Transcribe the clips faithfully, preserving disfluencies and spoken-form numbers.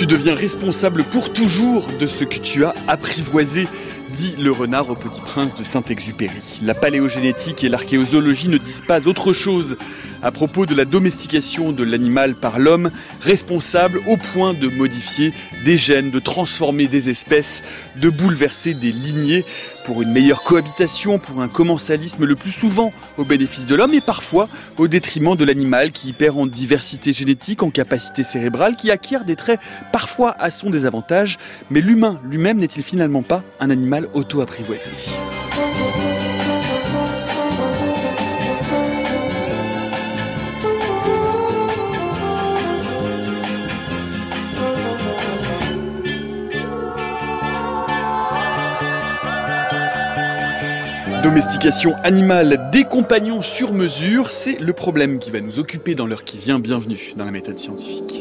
Tu deviens responsable pour toujours de ce que tu as apprivoisé, dit le renard au Petit Prince de Saint-Exupéry. La paléogénétique et l'archéozoologie ne disent pas autre chose à propos de la domestication de l'animal par l'homme, responsable au point de modifier des gènes, de transformer des espèces, de bouleverser des lignées pour une meilleure cohabitation, pour un commensalisme le plus souvent au bénéfice de l'homme et parfois au détriment de l'animal qui perd en diversité génétique, en capacité cérébrale, qui acquiert des traits parfois à son désavantage. Mais l'humain lui-même n'est-il finalement pas un animal auto-apprivoisé ? Domestication animale, des compagnons sur mesure, c'est le problème qui va nous occuper dans l'heure qui vient. Bienvenue dans la méthode scientifique.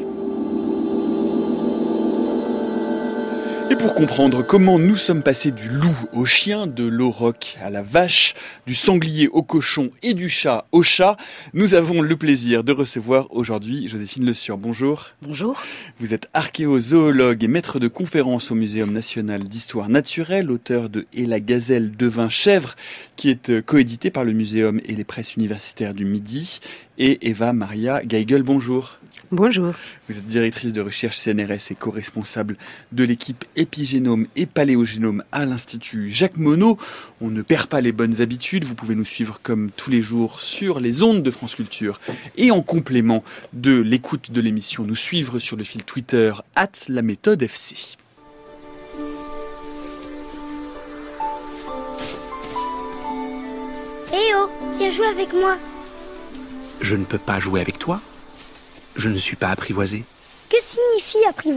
Et pour comprendre comment nous sommes passés du loup au chien, de l'auroch à la vache, du sanglier au cochon et du chat au chat, nous avons le plaisir de recevoir aujourd'hui Joséphine Le Sieur. Bonjour. Bonjour. Vous êtes archéozoologue et maître de conférences au Muséum national d'histoire naturelle, auteur de « Et la gazelle devint chèvre » qui est coédité par le Muséum et les presses universitaires du Midi. Et Eva Maria Geigel, bonjour. Bonjour. Vous êtes directrice de recherche C N R S et co-responsable de l'équipe épigénome et paléogénome à l'Institut Jacques Monod. On ne perd pas les bonnes habitudes. Vous pouvez nous suivre comme tous les jours sur les ondes de France Culture. Et en complément de l'écoute de l'émission, nous suivre sur le fil Twitter arobase la méthode F C. Eh oh, viens jouer avec moi. Je ne peux pas jouer avec toi. Je ne suis pas apprivoisé. Que signifie apprivoiser ?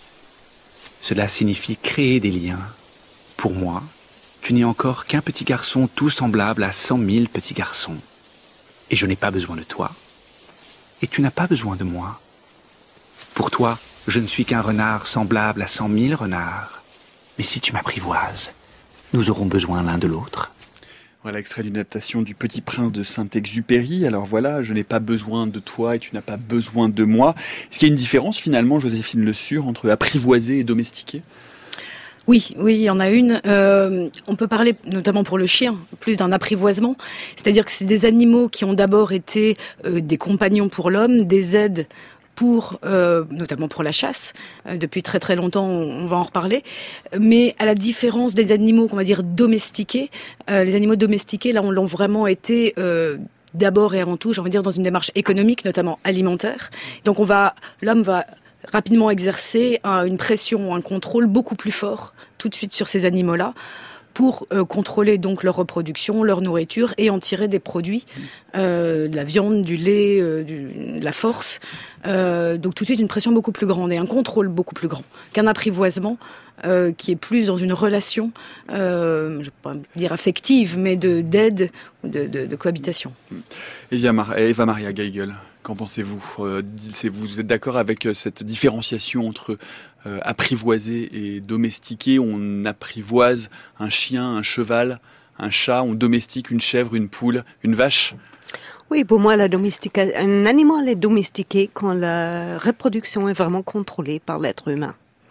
Cela signifie créer des liens. Pour moi, tu n'es encore qu'un petit garçon tout semblable à cent mille petits garçons. Et je n'ai pas besoin de toi. Et tu n'as pas besoin de moi. Pour toi, je ne suis qu'un renard semblable à cent mille renards. Mais si tu m'apprivoises, nous aurons besoin l'un de l'autre. Voilà, extrait d'une adaptation du Petit Prince de Saint-Exupéry. Alors voilà, je n'ai pas besoin de toi et tu n'as pas besoin de moi. Est-ce qu'il y a une différence finalement, Joséphine Le Sieur, entre apprivoiser et domestiquer ? Oui, oui, il y en a une. Euh, on peut parler, notamment pour le chien, plus d'un apprivoisement. C'est-à-dire que c'est des animaux qui ont d'abord été euh, des compagnons pour l'homme, des aides pour, euh, notamment pour la chasse. Euh, depuis très très longtemps, on, on va en reparler. Mais à la différence des animaux qu'on va dire domestiqués, euh, les animaux domestiqués, là, on l'ont vraiment été euh, d'abord et avant tout, j'ai envie de dire, dans une démarche économique, notamment alimentaire. Donc on va, l'homme va rapidement exercer un, une pression, un contrôle beaucoup plus fort tout de suite sur ces animaux-là, pour euh, contrôler donc leur reproduction, leur nourriture et en tirer des produits, euh, de la viande, du lait, euh, du, de la force. Euh, donc tout de suite une pression beaucoup plus grande et un contrôle beaucoup plus grand qu'un apprivoisement euh, qui est plus dans une relation, euh, je ne vais pas dire affective, mais de, d'aide, de, de, de cohabitation. Eva Maria Geigel, qu'en pensez-vous ? euh, Vous êtes d'accord avec cette différenciation entre euh, apprivoiser et domestiquer ? On apprivoise un chien, un cheval, un chat, on domestique une chèvre, une poule, une vache ? Oui, pour moi, la domestication, un animal est domestiqué quand la reproduction est vraiment contrôlée par l'être humain.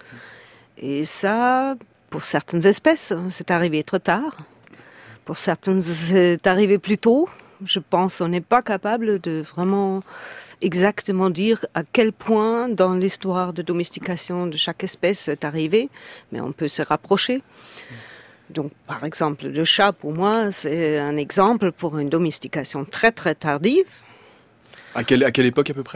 Et ça, pour certaines espèces, c'est arrivé trop tard. Pour certaines, c'est arrivé plus tôt. Je pense qu'on n'est pas capable de vraiment exactement dire à quel point dans l'histoire de domestication de chaque espèce c'est arrivé, mais on peut se rapprocher. Donc, par exemple, le chat, pour moi, c'est un exemple pour une domestication très, très tardive. À quelle, à quelle époque à peu près ?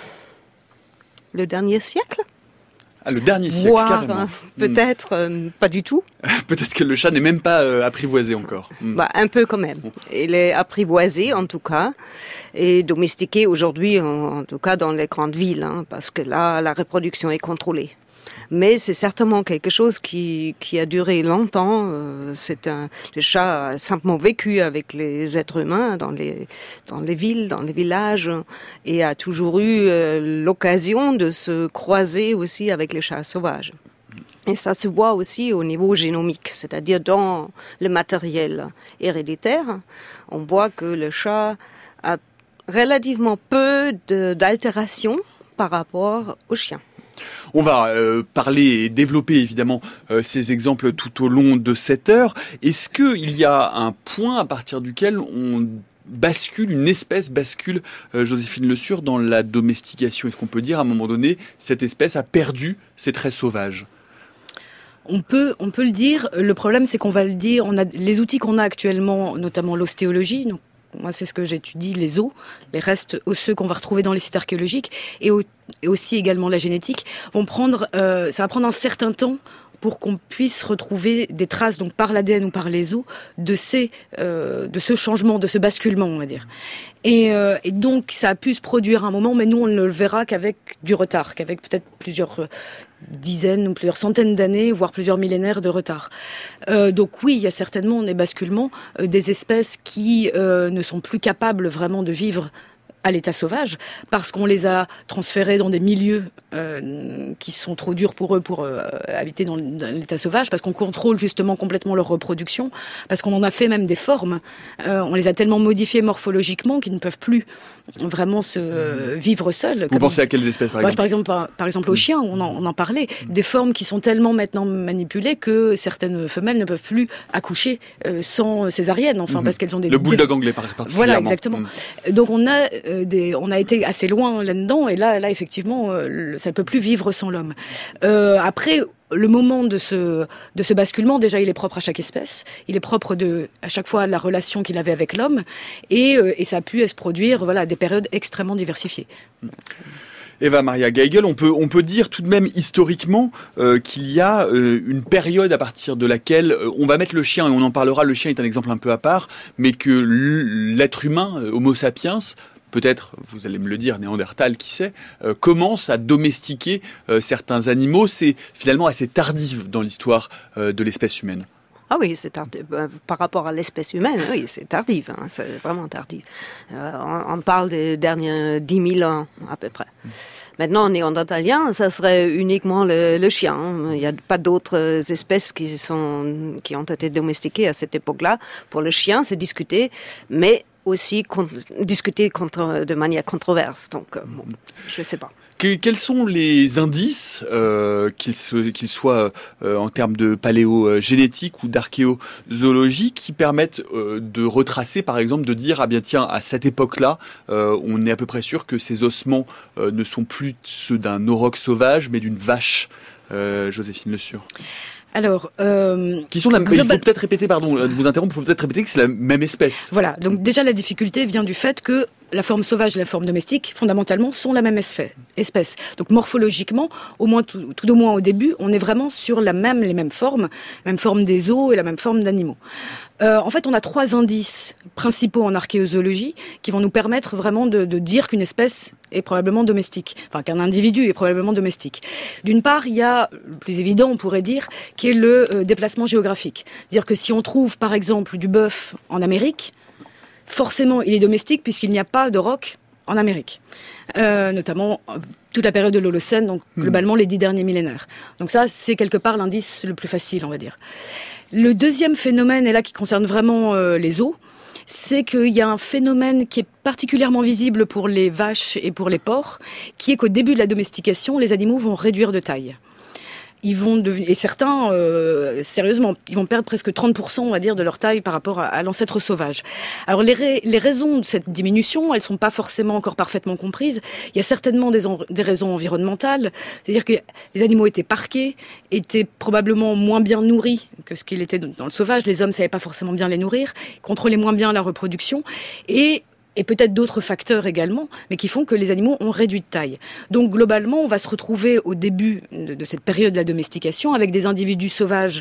Le dernier siècle ? Ah, le dernier siècle, Voire, carrément. Euh, peut-être hmm. euh, pas du tout. Peut-être que le chat n'est même pas euh, apprivoisé encore. Hmm. Bah, un peu quand même. Il est apprivoisé, en tout cas, et domestiqué aujourd'hui, en, en tout cas dans les grandes villes, hein, parce que là, la reproduction est contrôlée. Mais c'est certainement quelque chose qui, qui a duré longtemps. Euh, c'est un, le chat a simplement vécu avec les êtres humains dans les, dans les villes, dans les villages, et a toujours eu euh, l'occasion de se croiser aussi avec les chats sauvages. Et ça se voit aussi au niveau génomique, c'est-à-dire dans le matériel héréditaire. On voit que le chat a relativement peu de, d'altérations par rapport au chien. On va euh, parler et développer évidemment euh, ces exemples tout au long de cette heure. Est-ce qu'il y a un point à partir duquel on bascule, une espèce bascule, euh, Joséphine Le Sur, dans la domestication? Est-ce qu'on peut dire à un moment donné, cette espèce a perdu ses traits sauvages? On peut, on peut le dire. Le problème, c'est qu'on va le dire. On a les outils qu'on a actuellement, notamment l'ostéologie. Donc, moi, c'est ce que j'étudie, les os, les restes osseux qu'on va retrouver dans les sites archéologiques, et, au, et aussi également la génétique, vont prendre. Euh, ça va prendre un certain temps pour qu'on puisse retrouver des traces, donc par l'A D N ou par les os, de ces, euh, de ce changement, de ce basculement, on va dire. Et, euh, et donc, ça a pu se produire à un moment, mais nous, on ne le verra qu'avec du retard, qu'avec peut-être plusieurs euh, dizaines ou plusieurs centaines d'années, voire plusieurs millénaires de retard. Euh, donc oui, il y a certainement des basculements, euh, des espèces qui euh, ne sont plus capables vraiment de vivre à l'état sauvage, parce qu'on les a transférés dans des milieux euh, qui sont trop durs pour eux pour euh, habiter dans, dans l'état sauvage, parce qu'on contrôle justement complètement leur reproduction, parce qu'on en a fait même des formes. Euh, on les a tellement modifiés morphologiquement qu'ils ne peuvent plus vraiment se euh, vivre seuls. Vous pensez on... à quelles espèces par exemple? Bah, par exemple, par, par exemple aux chiens, on en, on en parlait, des formes qui sont tellement maintenant manipulées que certaines femelles ne peuvent plus accoucher euh, sans césarienne, enfin, mmh. parce qu'elles ont des... Le bulldog anglais particulièrement. Voilà, exactement. Mmh. Donc on a euh, des, on a été assez loin là-dedans, et là, là effectivement, euh, ça ne peut plus vivre sans l'homme. Euh, après, le moment de ce, de ce basculement, déjà, il est propre à chaque espèce. Il est propre de, à chaque fois, la relation qu'il avait avec l'homme, et, euh, et ça a pu se produire, voilà, à des périodes extrêmement diversifiées. Eva Maria Geigel, on peut, on peut dire tout de même historiquement euh, qu'il y a euh, une période à partir de laquelle euh, on va mettre le chien, et on en parlera, le chien est un exemple un peu à part, mais que l'être humain, euh, Homo sapiens, peut-être, vous allez me le dire, Néandertal, qui sait, euh, commence à domestiquer euh, certains animaux. C'est finalement assez tardif dans l'histoire euh, de l'espèce humaine. Ah oui, c'est tardif. Par rapport à l'espèce humaine, oui, c'est tardif. Hein, c'est vraiment tardif. Euh, on, on parle des derniers dix mille ans, à peu près. Mmh. Maintenant, néandertalien, ça serait uniquement le, le chien. Il n'y a pas d'autres espèces qui, sont, qui ont été domestiquées à cette époque-là. Pour le chien, c'est discuté, mais aussi con- discuté contre, de manière controverse. Donc, euh, bon, je ne sais pas. Que, quels sont les indices, euh, qu'ils, se, qu'ils soient euh, en termes de paléogénétique ou d'archéozoologie, qui permettent euh, de retracer, par exemple, de dire, ah bien tiens, à cette époque-là, euh, on est à peu près sûr que ces ossements euh, ne sont plus ceux d'un auroch sauvage, mais d'une vache, euh, Joséphine Le Sur. Alors, euh, qui sont la, global... il faut peut-être répéter, pardon, de vous interrompre, il faut peut-être répéter que c'est la même espèce. Voilà, donc déjà la difficulté vient du fait que la forme sauvage et la forme domestique, fondamentalement, sont la même espèce. Donc morphologiquement, au moins tout, tout au moins au début, on est vraiment sur la même, les mêmes formes, la même forme des os et la même forme d'animaux. Euh, en fait, on a trois indices principaux en archéozoologie qui vont nous permettre vraiment de, de dire qu'une espèce est probablement domestique, enfin qu'un individu est probablement domestique. D'une part, il y a, le plus évident, on pourrait dire, qui est le euh, déplacement géographique. C'est-à-dire que si on trouve, par exemple, du bœuf en Amérique, forcément, il est domestique puisqu'il n'y a pas de roc en Amérique, euh, notamment euh, toute la période de l'Holocène, donc globalement les dix derniers millénaires. Donc ça, c'est quelque part l'indice le plus facile, on va dire. Le deuxième phénomène, et là qui concerne vraiment euh, les os, c'est qu'il y a un phénomène qui est particulièrement visible pour les vaches et pour les porcs, qui est qu'au début de la domestication, les animaux vont réduire de taille. Ils vont devenir, et certains, euh, sérieusement, ils vont perdre presque trente pour cent, on va dire, de leur taille par rapport à, à l'ancêtre sauvage. Alors les, ra- les raisons de cette diminution, elles sont pas forcément encore parfaitement comprises. Il y a certainement des, en- des raisons environnementales, c'est-à-dire que les animaux étaient parqués, étaient probablement moins bien nourris que ce qu'il était dans le sauvage. Les hommes savaient pas forcément bien les nourrir, contrôlaient moins bien la reproduction, et et peut-être d'autres facteurs également, mais qui font que les animaux ont réduit de taille. Donc globalement, on va se retrouver au début de, de cette période de la domestication avec des individus sauvages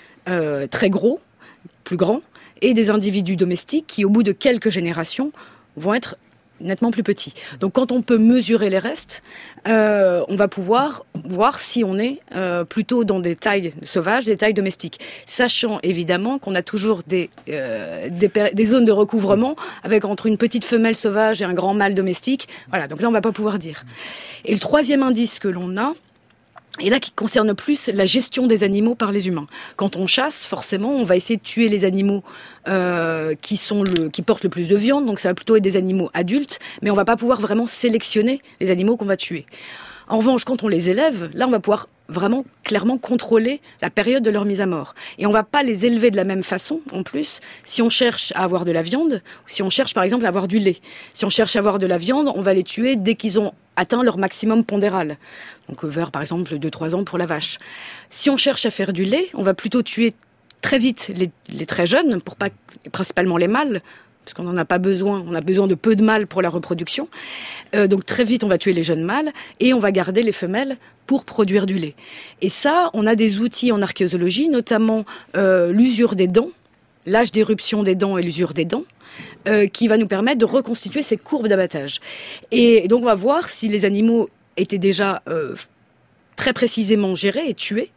euh, très gros, plus grands, et des individus domestiques qui, au bout de quelques générations, vont être nettement plus petits. Donc quand on peut mesurer les restes, euh, on va pouvoir voir si on est euh, plutôt dans des tailles sauvages, des tailles domestiques. Sachant évidemment qu'on a toujours des, euh, des, des zones de recouvrement avec entre une petite femelle sauvage et un grand mâle domestique. Voilà, donc là on va pas pouvoir dire. Et le troisième indice que l'on a, et là qui concerne plus la gestion des animaux par les humains. Quand on chasse, forcément, on va essayer de tuer les animaux euh, qui sont le, qui portent le plus de viande, donc ça va plutôt être des animaux adultes, mais on va pas pouvoir vraiment sélectionner les animaux qu'on va tuer. En revanche, quand on les élève, là, on va pouvoir vraiment clairement contrôler la période de leur mise à mort. Et on va pas les élever de la même façon, en plus, si on cherche à avoir de la viande, ou si on cherche, par exemple, à avoir du lait. Si on cherche à avoir de la viande, on va les tuer dès qu'ils ont atteint leur maximum pondéral. Donc, vers, par exemple, deux trois ans pour la vache. Si on cherche à faire du lait, on va plutôt tuer très vite les, les très jeunes, pour pas, principalement les mâles, parce qu'on n'en a pas besoin, on a besoin de peu de mâles pour la reproduction. Euh, donc très vite, on va tuer les jeunes mâles et on va garder les femelles pour produire du lait. Et ça, on a des outils en archéozoologie, notamment euh, l'usure des dents, l'âge d'éruption des dents et l'usure des dents, euh, qui va nous permettre de reconstituer ces courbes d'abattage. Et donc on va voir si les animaux étaient déjà euh, très précisément gérés et tués,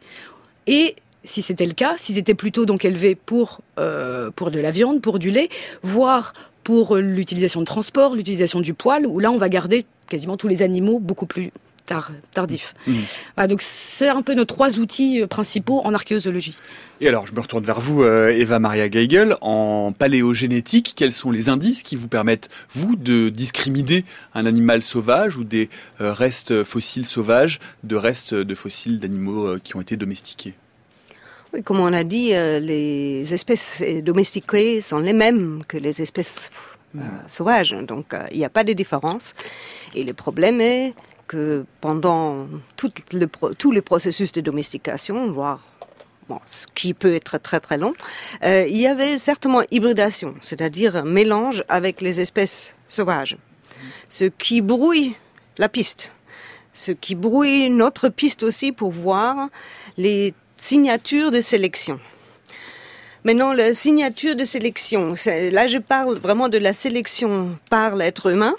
et si c'était le cas, s'ils étaient plutôt donc élevés pour euh, pour de la viande, pour du lait, voire pour l'utilisation de transport, l'utilisation du poil, où là on va garder quasiment tous les animaux beaucoup plus tard, tardifs. Mmh. Voilà, donc c'est un peu nos trois outils principaux en archéozoologie. Et alors je me retourne vers vous, euh, Eva Maria Geigel, en paléogénétique, quels sont les indices qui vous permettent, vous, de discriminer un animal sauvage ou des euh, restes fossiles sauvages de restes de fossiles d'animaux euh, qui ont été domestiqués ? Oui, comme on a dit, euh, les espèces domestiquées sont les mêmes que les espèces euh, sauvages. Donc, il euh, n'y a pas de différence. Et le problème est que pendant tout le, tous les processus de domestication, voire bon, ce qui peut être très très long, euh, il y avait certainement hybridation, c'est-à-dire un mélange avec les espèces sauvages. Ce qui brouille la piste. Ce qui brouille notre piste aussi pour voir les signature de sélection. Maintenant, la signature de sélection, là je parle vraiment de la sélection par l'être humain,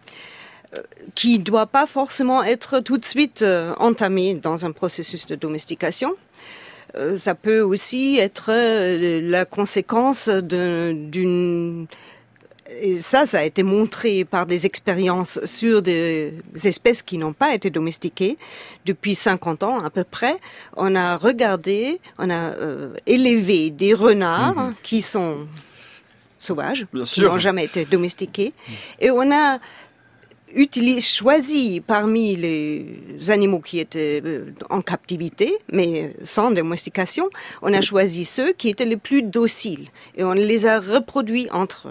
euh, qui ne doit pas forcément être tout de suite euh, entamée dans un processus de domestication. Euh, ça peut aussi être euh, la conséquence de, d'une... Et ça, ça a été montré par des expériences sur des espèces qui n'ont pas été domestiquées depuis cinquante ans à peu près. On a regardé, on a euh, élevé des renards mmh. qui sont sauvages, Bien qui n'ont jamais été domestiqués, mmh. et on a utilisé, choisi parmi les animaux qui étaient en captivité, mais sans domestication, on a choisi ceux qui étaient les plus dociles et on les a reproduits entre eux.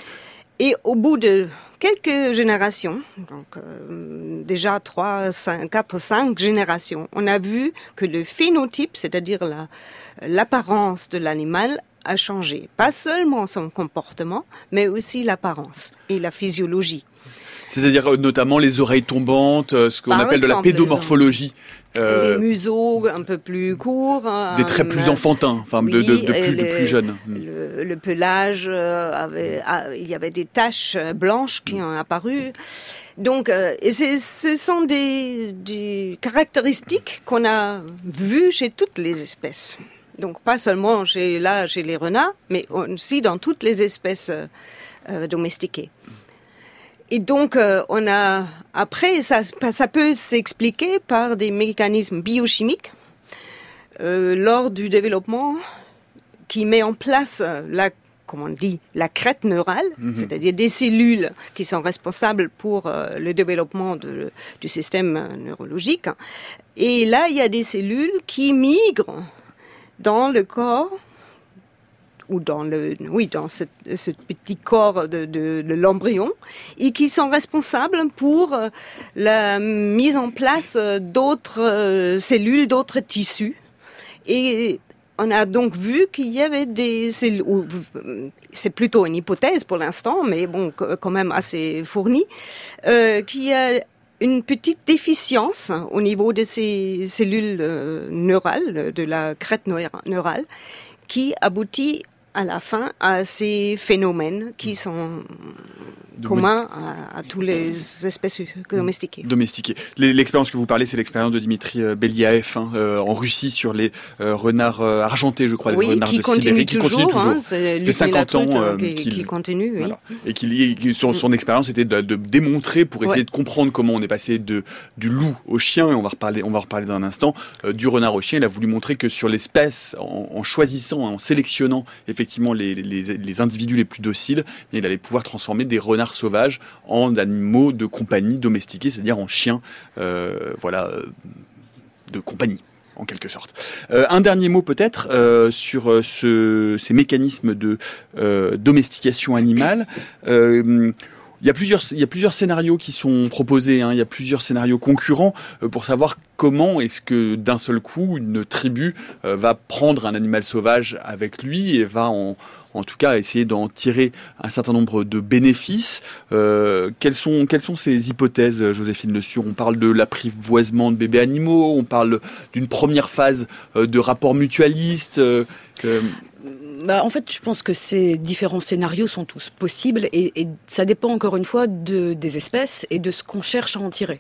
Et au bout de quelques générations, donc euh, déjà trois, cinq, quatre, cinq générations, on a vu que le phénotype, c'est-à-dire la, l'apparence de l'animal, a changé. Pas seulement son comportement, mais aussi l'apparence et la physiologie. C'est-à-dire notamment les oreilles tombantes, ce qu'on Par appelle exemple, de la pédomorphologie. Euh, les museaux un peu plus courts. Des traits euh, plus enfantins, enfin oui, de, de, de, plus, les, de plus jeunes. Le, le pelage, avait, il y avait des taches blanches qui ont apparu. Donc, euh, et c'est, ce sont des, des caractéristiques qu'on a vues chez toutes les espèces. Donc, pas seulement chez, là, chez les renards, mais aussi dans toutes les espèces euh, domestiquées. Et donc, euh, on a après ça, ça peut s'expliquer par des mécanismes biochimiques euh, lors du développement qui met en place la, comment on dit, la crête neurale, mmh. c'est-à-dire des cellules qui sont responsables pour euh, le développement de, du système neurologique. Et là, il y a des cellules qui migrent dans le corps. ou dans le, oui, dans ce, ce petit corps de, de, de l'embryon, et qui sont responsables pour la mise en place d'autres cellules, d'autres tissus. Et on a donc vu qu'il y avait des cellules, c'est plutôt une hypothèse pour l'instant, mais bon, quand même assez fournie, euh, qu'il y a une petite déficience au niveau de ces cellules euh, neurales, de la crête neurale, qui aboutit à la fin à ces phénomènes qui sont de communs à, à tous les espèces domestiquées. Domestiquées. L'expérience que vous parlez, c'est l'expérience de Dimitri Beliaev hein, euh, en Russie sur les euh, renards euh, argentés, je crois, les oui, renards de Sibérie, qui continue toujours. Hein, c'est fait cinquante ans euh, qui, qu'il, qui continue. Oui. Voilà. Et qui, son, son expérience était de, de démontrer, pour essayer ouais. de comprendre comment on est passé de, du loup au chien, et on va reparler, on va reparler dans un instant, euh, du renard au chien. Il a voulu montrer que sur l'espèce, en, en choisissant, en sélectionnant effectivement les, les, les individus les plus dociles, il allait pouvoir transformer des renards renards sauvages en animaux de compagnie domestiqués, c'est-à-dire en chiens, euh, voilà, euh, de compagnie, en quelque sorte. Euh, un dernier mot peut-être euh, sur euh, ce, ces mécanismes de euh, domestication animale. Euh, Il y a plusieurs, il y a plusieurs scénarios qui sont proposés, hein, il y a plusieurs scénarios concurrents euh, pour savoir comment est-ce que d'un seul coup une tribu euh, va prendre un animal sauvage avec lui et va en, en tout cas essayer d'en tirer un certain nombre de bénéfices. Euh, quelles sont, quelles sont ces hypothèses, Joséphine Le Sur ? On parle de l'apprivoisement de bébés animaux, on parle d'une première phase euh, de rapport mutualiste. Euh, que... Bah, en fait, je pense que ces différents scénarios sont tous possibles et, et ça dépend encore une fois de, des espèces et de ce qu'on cherche à en tirer.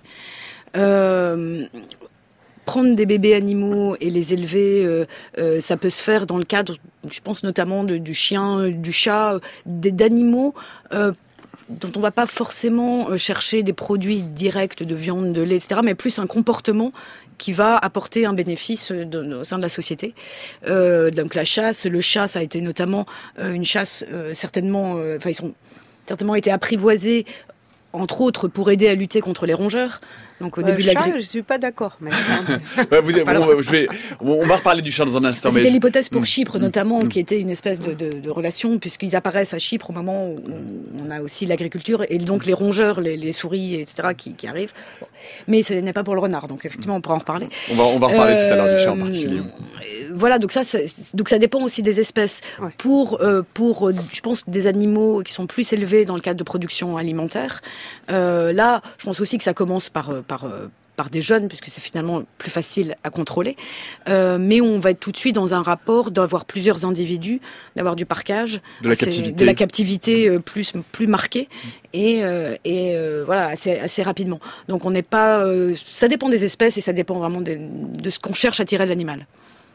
Euh, prendre des bébés animaux et les élever, euh, euh, ça peut se faire dans le cadre, je pense notamment de, du chien, du chat, des, d'animaux euh, dont on ne va pas forcément chercher des produits directs de viande, de lait, et cetera, mais plus un comportement qui va apporter un bénéfice de, au sein de la société. Euh, donc la chasse, le chat, ça a été notamment euh, une chasse euh, certainement, euh, enfin ils ont certainement été apprivoisés, entre autres pour aider à lutter contre les rongeurs. Donc au euh, début chat, de l'agriculture, je suis pas d'accord. Mais... ouais, vous, bon, je vais, on va reparler du chat dans un instant. C'était mais... l'hypothèse pour Chypre mmh. notamment, mmh. qui était une espèce de, de, de relation, puisqu'ils apparaissent à Chypre au moment où on a aussi l'agriculture, et donc les rongeurs, les, les souris, et cetera, qui, qui arrivent. Bon. Mais ce n'est pas pour le renard, donc effectivement on pourra en reparler. On va, on va reparler euh, tout à l'heure du chat en euh, particulier. Voilà, donc ça, donc ça dépend aussi des espèces. Ouais. Pour, euh, pour, je pense, des animaux qui sont plus élevés dans le cadre de production alimentaire, euh, là, je pense aussi que ça commence par... par par des jeunes, puisque c'est finalement plus facile à contrôler. Euh, mais on va être tout de suite dans un rapport d'avoir plusieurs individus, d'avoir du parquage, de la captivité, de la captivité euh, plus plus marquée et euh, et euh, voilà assez assez rapidement. Donc on n'est pas, euh, ça dépend des espèces et ça dépend vraiment de, de ce qu'on cherche à tirer de l'animal.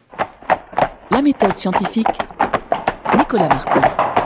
La méthode scientifique, Nicolas Martin.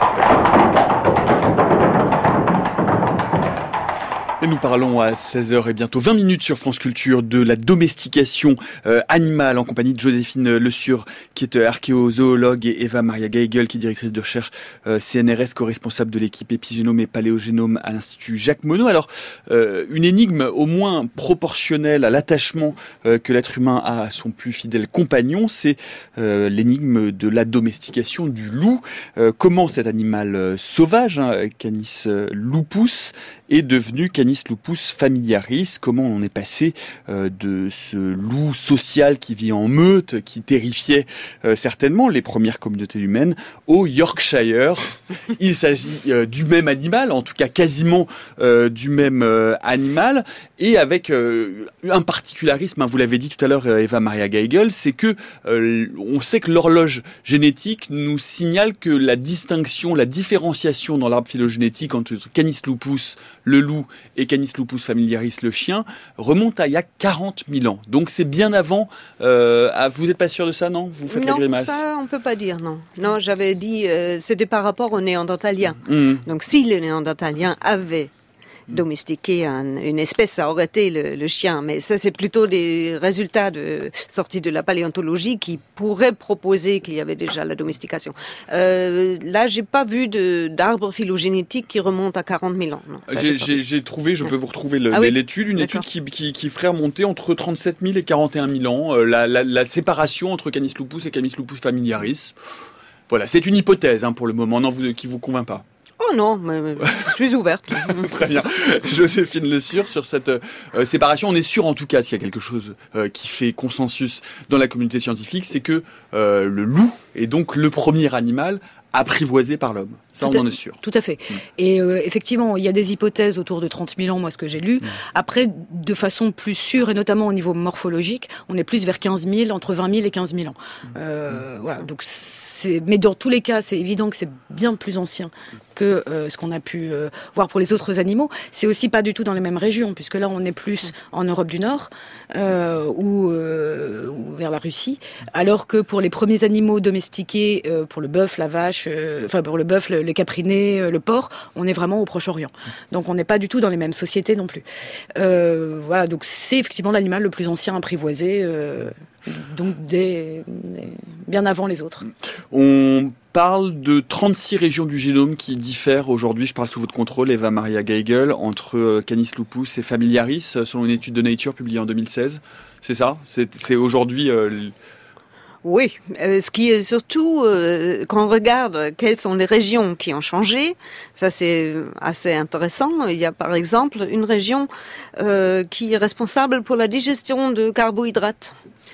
Et nous parlons à seize heures et bientôt vingt minutes sur France Culture de la domestication euh, animale en compagnie de Joséphine Le Sur, qui est euh, archéozoologue, et Eva Maria Geigel, qui est directrice de recherche euh, C N R S, co-responsable de l'équipe épigénome et paléogénome à l'Institut Jacques Monod. Alors, euh, une énigme au moins proportionnelle à l'attachement euh, que l'être humain a à son plus fidèle compagnon, c'est euh, l'énigme de la domestication du loup. Euh, comment cet animal euh, sauvage, hein, Canis lupus, est devenu Canis lupus familiaris? Comment on est passé euh, de ce loup social qui vit en meute, qui terrifiait euh, certainement les premières communautés humaines, au Yorkshire? Il s'agit euh, du même animal, en tout cas quasiment euh, du même euh, animal, et avec euh, un particularisme, hein, vous l'avez dit tout à l'heure, Eva Maria Geigel, c'est que euh, on sait que l'horloge génétique nous signale que la distinction, la différenciation dans l'arbre phylogénétique entre Canis lupus, le loup, et Canis lupus familiaris, le chien, remonte à il y a quarante mille ans. Donc c'est bien avant. Euh, ah, vous n'êtes pas sûr de ça, non? Vous faites non, la grimace. Non, ça on peut pas dire, non. Non, j'avais dit, euh, c'était par rapport aux Néandertaliens. Mmh. Donc si les Néandertaliens avaient domestiquer un, une espèce, ça aurait été le, le chien. Mais ça, c'est plutôt des résultats de, sortis de la paléontologie qui pourraient proposer qu'il y avait déjà la domestication. Euh, là, j'ai pas vu de, d'arbre phylogénétique qui remonte à quarante mille ans. Non, ça, j'ai, j'ai, j'ai trouvé, je peux vous retrouver le, ah oui, l'étude, une d'accord. étude qui, qui, qui ferait remonter entre trente-sept mille et quarante et un mille ans, euh, la, la, la séparation entre Canis lupus et Canis lupus familiaris. Voilà, c'est une hypothèse, hein, pour le moment, non, vous, qui vous convainc pas. Oh non, mais, mais je suis ouverte. Très bien. Joséphine Le Sur, sur cette euh, séparation, on est sûr en tout cas, s'il y a quelque chose euh, qui fait consensus dans la communauté scientifique, c'est que euh, le loup est donc le premier animal apprivoisé par l'homme. Ça, tout on à, en est sûr. Tout à fait. Mmh. Et euh, effectivement, il y a des hypothèses autour de trente mille ans, moi, ce que j'ai lu. Mmh. Après, de façon plus sûre, et notamment au niveau morphologique, on est plus vers quinze mille, entre vingt mille et quinze mille ans. Mmh. Euh, mmh. Voilà. Donc, c'est... Mais dans tous les cas, c'est évident que c'est bien plus ancien que euh, ce qu'on a pu euh, voir pour les autres animaux. C'est aussi pas du tout dans les mêmes régions, puisque là, on est plus en Europe du Nord euh, ou, euh, ou vers la Russie, alors que pour les premiers animaux domestiqués, euh, pour le bœuf, la vache, euh, enfin pour le bœuf, le, le capriné, euh, le porc, on est vraiment au Proche-Orient. Donc on n'est pas du tout dans les mêmes sociétés non plus. Euh, voilà, donc c'est effectivement l'animal le plus ancien apprivoisé, euh, donc des, des bien avant les autres. On parle de trente-six régions du génome qui diffèrent aujourd'hui, je parle sous votre contrôle, Eva Maria Geigel, entre Canis lupus et familiaris, selon une étude de Nature publiée en deux mille seize. C'est ça ? C'est, c'est aujourd'hui... Euh, Oui, euh, ce qui est surtout, euh, quand on regarde quelles sont les régions qui ont changé, ça c'est assez intéressant. Il y a par exemple une région euh, qui est responsable pour la digestion de carbohydrates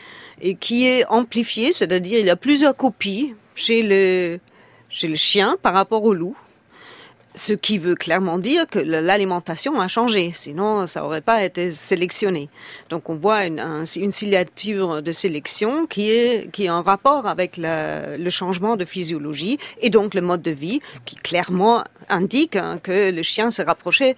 et qui est amplifiée, c'est-à-dire il y a plusieurs copies chez le, chez le chien par rapport au loup. Ce qui veut clairement dire que l'alimentation a changé, sinon ça n'aurait pas été sélectionné. Donc on voit une, un, une signature de sélection qui est, qui est en rapport avec la, le changement de physiologie et donc le mode de vie qui clairement indique hein, que le chien s'est rapproché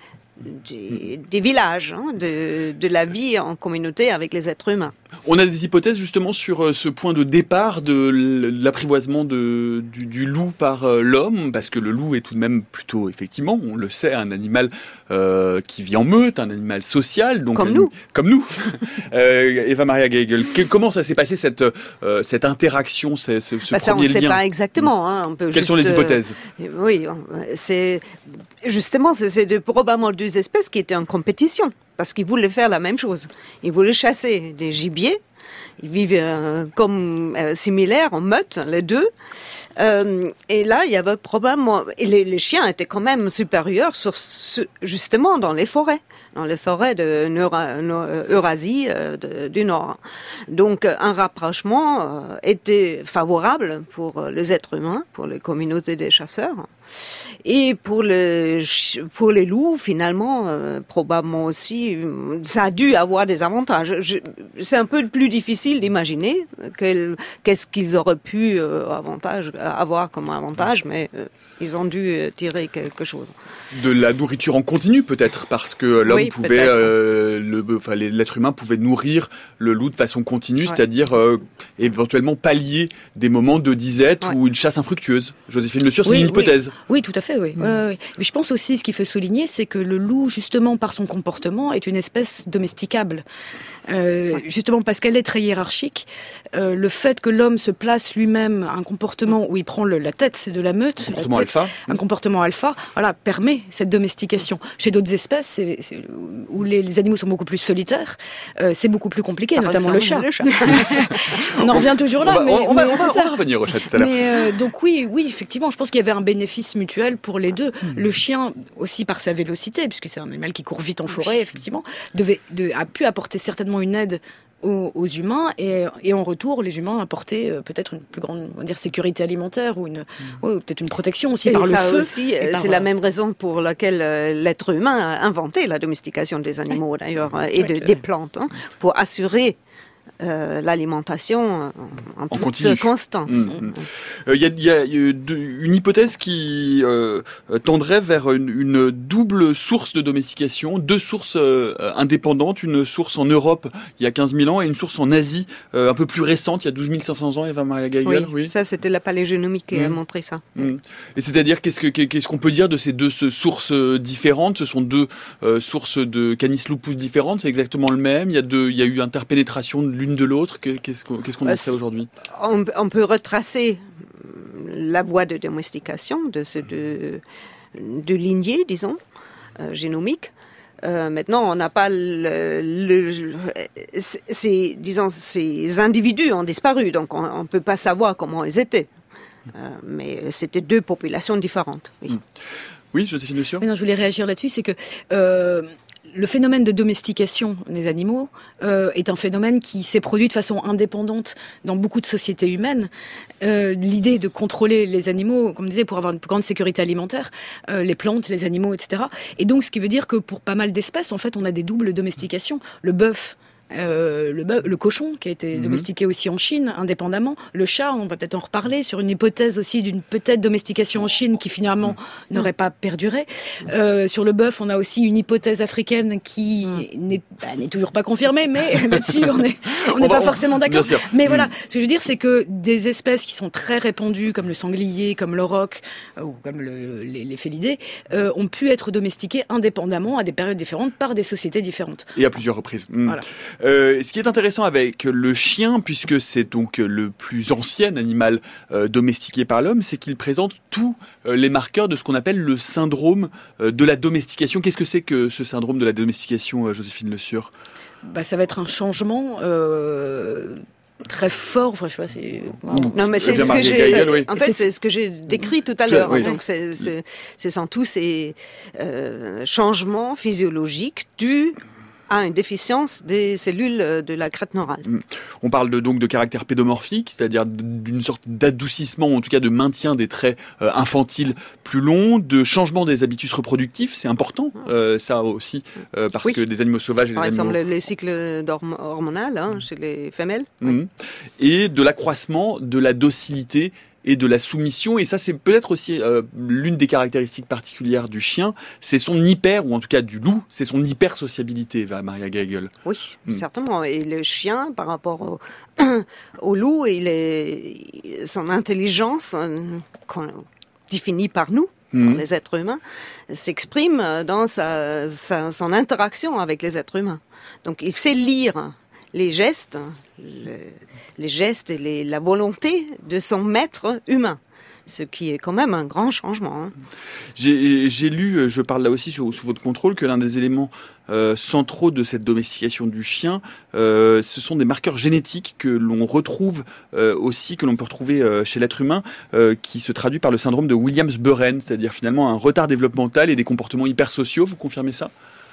des, des villages, hein, de, de la vie en communauté avec les êtres humains. On a des hypothèses justement sur ce point de départ de l'apprivoisement de, du, du loup par l'homme, parce que le loup est tout de même plutôt, effectivement, on le sait, un animal euh, qui vit en meute, un animal social. Donc comme un, nous. Comme nous. euh, Eva Maria Geigel, que, comment ça s'est passé cette, euh, cette interaction, ce, ce bah ça, premier lien ? On ne sait pas exactement. Hein, on peut Quelles juste, sont les hypothèses ? euh, Oui, c'est justement c'est, c'est de, probablement deux espèces qui étaient en compétition. Parce qu'ils voulaient faire la même chose. Ils voulaient chasser des gibiers. Ils vivent euh, comme euh, similaires, en meute, les deux. Euh, et là, il y avait probablement... Et les, les chiens étaient quand même supérieurs, sur ce, justement, dans les forêts. Dans les forêts de Neura, Eurasie euh, de, du Nord. Donc, un rapprochement euh, était favorable pour les êtres humains, pour les communautés des chasseurs. Et pour, le, pour les loups, finalement, euh, probablement aussi, ça a dû avoir des avantages. Je, c'est un peu plus difficile d'imaginer quel, qu'est-ce qu'ils auraient pu euh, avantage, avoir comme avantage, mais euh, ils ont dû tirer quelque chose. De la nourriture en continu, peut-être, parce que l'homme oui, pouvait, euh, le, enfin, l'être humain pouvait nourrir le loup de façon continue, ouais. C'est-à-dire euh, éventuellement pallier des moments de disette ouais. ou une chasse infructueuse. Joséphine Le Sur, oui, c'est une hypothèse. Oui, oui tout à fait, oui. Mmh. Euh, oui. Mais je pense aussi, ce qu'il faut souligner, c'est que le loup, justement, par son comportement, est une espèce domesticable. Euh, ouais. Justement parce qu'elle est très hiérarchique, euh, le fait que l'homme se place lui-même un comportement où il prend le, la tête de la meute, un comportement tête, alpha, un comportement alpha, voilà, permet cette domestication. Chez d'autres espèces, c'est, c'est, où les, les animaux sont beaucoup plus solitaires, euh, c'est beaucoup plus compliqué, Par notamment le chat. le chat. On en revient toujours là, on va, mais, on, mais va, on, va, c'est on ça. va revenir au chat tout à l'heure. Mais, euh, donc oui, oui, effectivement, je pense qu'il y avait un bénéfice mutuel pour les deux. Mmh. Le chien aussi par sa vélocité, puisque c'est un animal qui court vite en forêt, effectivement, devait, de, a pu apporter certainement une aide Aux, aux humains et, et en retour les humains apportaient euh, peut-être une plus grande on va dire sécurité alimentaire ou une mmh. ouais, peut-être une protection aussi et par ça le feu aussi, et c'est par, la même raison pour laquelle euh, l'être humain a inventé la domestication des animaux ouais. d'ailleurs et ouais, de, des plantes hein, pour assurer Euh, l'alimentation en, en toutes circonstances. Il mmh, mmh. euh, y a, y a une hypothèse qui euh, tendrait vers une, une double source de domestication, deux sources euh, indépendantes, une source en Europe il y a quinze mille ans et une source en Asie euh, un peu plus récente, il y a douze mille cinq cents ans, Eva Maria Geigel. Oui, oui, ça c'était la paléogénomique qui mmh. a montré ça. Mmh. Et c'est-à-dire, qu'est-ce, que, qu'est-ce qu'on peut dire de ces deux sources différentes ? Ce sont deux euh, sources de Canis lupus différentes, c'est exactement le même, il y a, deux, il y a eu interpénétration de l'une de l'autre, qu'est-ce qu'on, qu'est-ce qu'on en sait aujourd'hui ? on, on peut retracer la voie de domestication de ces deux, deux lignées, disons, euh, génomiques. Euh, maintenant, on n'a pas le, le, ces, disons, ces individus ont disparu, donc on ne peut pas savoir comment ils étaient. Euh, mais c'était deux populations différentes. Oui, mmh. oui Joséphine Le Sur ? Non, je voulais réagir là-dessus, c'est que euh, le phénomène de domestication des animaux euh, est un phénomène qui s'est produit de façon indépendante dans beaucoup de sociétés humaines. Euh, l'idée de contrôler les animaux, comme je disais, pour avoir une plus grande sécurité alimentaire, euh, les plantes, les animaux, et cetera. Et donc, ce qui veut dire que pour pas mal d'espèces, en fait, on a des doubles domestications. Le bœuf, Euh, le, bœuf, le cochon qui a été mmh. domestiqué aussi en Chine indépendamment, le chat, on va peut-être en reparler sur une hypothèse aussi d'une peut-être domestication en Chine qui finalement mmh. n'aurait pas perduré. Euh, sur le bœuf, on a aussi une hypothèse africaine qui mmh. n'est, bah, n'est toujours pas confirmée, mais là-dessus on n'est on n'est pas on, forcément d'accord. Mais mmh. voilà, ce que je veux dire, c'est que des espèces qui sont très répandues, comme le sanglier, comme l'auroch euh, ou comme le, les, les félidés, euh, ont pu être domestiquées indépendamment à des périodes différentes par des sociétés différentes. Et à plusieurs reprises. Mmh. Voilà. Euh, ce qui est intéressant avec le chien, puisque c'est donc le plus ancien animal euh, domestiqué par l'homme, c'est qu'il présente tous euh, les marqueurs de ce qu'on appelle le syndrome euh, de la domestication. Qu'est-ce que c'est que ce syndrome de la domestication, euh, Joséphine Le Sur ? Bah, ça va être un changement euh, très fort. Enfin, je sais pas, c'est... Wow. Non, mais c'est bien ce que j'ai. Gaël, oui. En fait, c'est ce que j'ai décrit tout à l'heure. Oui. Donc, c'est, c'est, ce sont tous ces euh, changements physiologiques dus à une déficience des cellules de la crête neurale. On parle de, donc de caractère pédomorphique, c'est-à-dire d'une sorte d'adoucissement, ou en tout cas de maintien des traits euh, infantiles plus longs, de changement des habitus reproductifs, c'est important, euh, ça aussi, euh, parce Oui. que des animaux sauvages et Par des exemple, animaux... les cycles hormonaux hein, chez les femelles. Mmh. Et de l'accroissement de la docilité et de la soumission, et ça c'est peut-être aussi euh, l'une des caractéristiques particulières du chien, c'est son hyper, ou en tout cas du loup, c'est son hyper-sociabilité, va Maria Geigel. Oui, Mm. certainement. Et le chien, par rapport au, au loup, il est, son intelligence, euh, qu'on définit par nous, Mm. par les êtres humains, s'exprime dans sa, sa- son interaction avec les êtres humains. Donc il sait lire les gestes, le- les gestes et les- la volonté de son maître humain. Ce qui est quand même un grand changement. Hein. J'ai j'ai lu, je parle là aussi sous, sous votre contrôle, que l'un des éléments euh, centraux de cette domestication du chien, euh, ce sont des marqueurs génétiques que l'on retrouve euh, aussi, que l'on peut retrouver euh, chez l'être humain, euh, qui se traduit par le syndrome de Williams-Buren, c'est-à-dire finalement un retard développemental et des comportements hypersociaux. Vous confirmez ça ?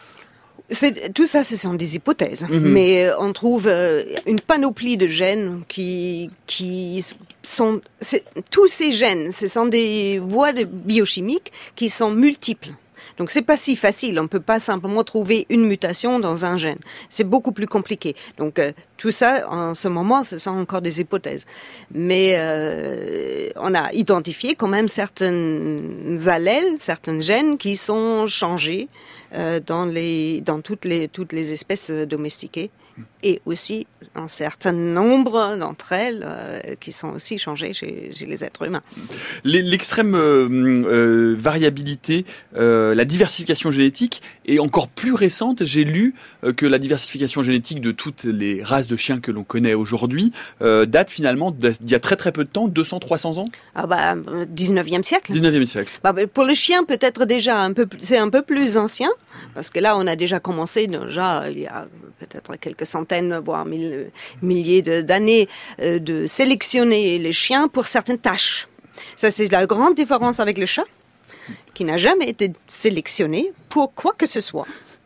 C'est, tout ça, ce sont des hypothèses. Mhm. Mais euh, on trouve euh, une panoplie de gènes qui, qui sont... c'est- tous ces gènes, ce sont des voies de biochimiques qui sont multiples. Donc c'est pas si facile, on peut pas simplement trouver une mutation dans un gène. C'est beaucoup plus compliqué. Donc euh, tout ça, en ce moment, ce sont encore des hypothèses. Mais euh, on a identifié quand même certaines allèles, certains gènes qui sont changés euh, dans les dans toutes les toutes les espèces euh, domestiquées. Et aussi un certain nombre d'entre elles euh, qui sont aussi changées chez, chez les êtres humains. Les- L'extrême euh, euh, variabilité, euh, la diversification génétique est encore plus récente. J'ai lu euh, que la diversification génétique de toutes les races de chiens que l'on connaît aujourd'hui euh, date finalement d'il y a très très peu de temps, deux cents à trois cents ans, Ah bah, euh, dix-neuvième siècle. dix-neuvième siècle. Bah, bah, pour le chien, peut-être déjà un peu, plus- c'est un peu plus ancien, parce que là, on a déjà commencé, déjà, il y a peut-être quelques centaines, voire mille, milliers de- d'années, euh, de sélectionner les chiens pour certaines tâches. Ça, c'est la grande différence avec le chat, qui n'a jamais été sélectionné pour quoi que ce soit.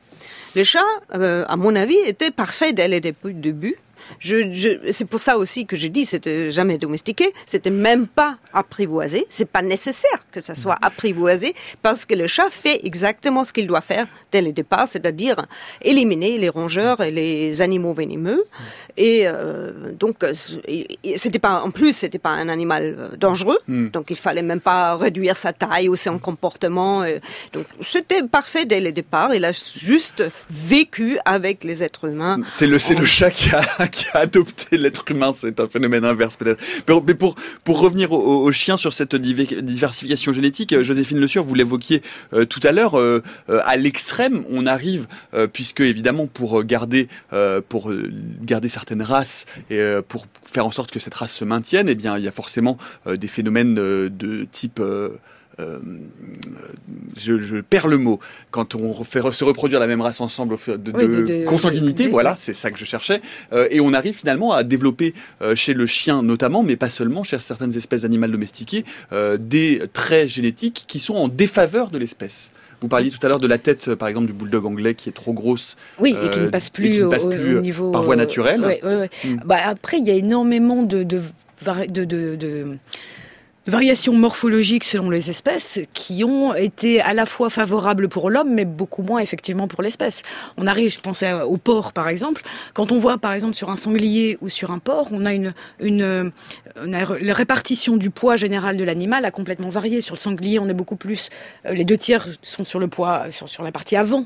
Le chat, euh, à mon avis, était parfait dès le début. début. Je, je, c'est pour ça aussi que je dis c'était jamais domestiqué, c'était même pas apprivoisé. C'est pas nécessaire que ça soit apprivoisé parce que le chat fait exactement ce qu'il doit faire dès le départ, c'est-à-dire éliminer les rongeurs et les animaux venimeux. Et euh, donc c'était pas, en plus c'était pas un animal dangereux, Mm. donc il fallait même pas réduire sa taille ou son comportement. Et donc c'était parfait dès le départ. Il a juste vécu avec les êtres humains. C'est le, c'est le chat qui a, qui a adopté l'être humain, c'est un phénomène inverse peut-être. Mais, mais pour, pour revenir au, au chien sur cette div- diversification génétique, euh, Joséphine Le Sur, vous l'évoquiez euh, tout à l'heure, euh, euh, à l'extrême, on arrive, euh, puisque évidemment pour garder, euh, pour euh, garder certaines races et euh, pour faire en sorte que cette race se maintienne, eh bien il y a forcément euh, des phénomènes euh, de type... Euh, Euh, je, je perds le mot quand on fait re- se reproduire la même race ensemble au fait de, Oui, de de- de- consanguinité, de- voilà, c'est ça que je cherchais, euh, et on arrive finalement à développer euh, chez le chien notamment, mais pas seulement, chez certaines espèces animales domestiquées, euh, des traits génétiques qui sont en défaveur de l'espèce. Vous parliez tout à l'heure de la tête, par exemple, du bulldog anglais qui est trop grosse. Oui, et qui euh, ne passe et plus, qui ne passe au, plus, au niveau par voie naturelle. Ouais, ouais, ouais. Mm. Bah, après, il y a énormément de, de, vari- de, de, de- de variations morphologiques selon les espèces qui ont été à la fois favorables pour l'homme, mais beaucoup moins effectivement pour l'espèce. On arrive, je pensais au porc par exemple. Quand on voit par exemple sur un sanglier ou sur un porc, on a une, une, une la répartition du poids général de l'animal a complètement varié. Sur le sanglier, on est beaucoup plus, les deux tiers sont sur le poids, sur, sur la partie avant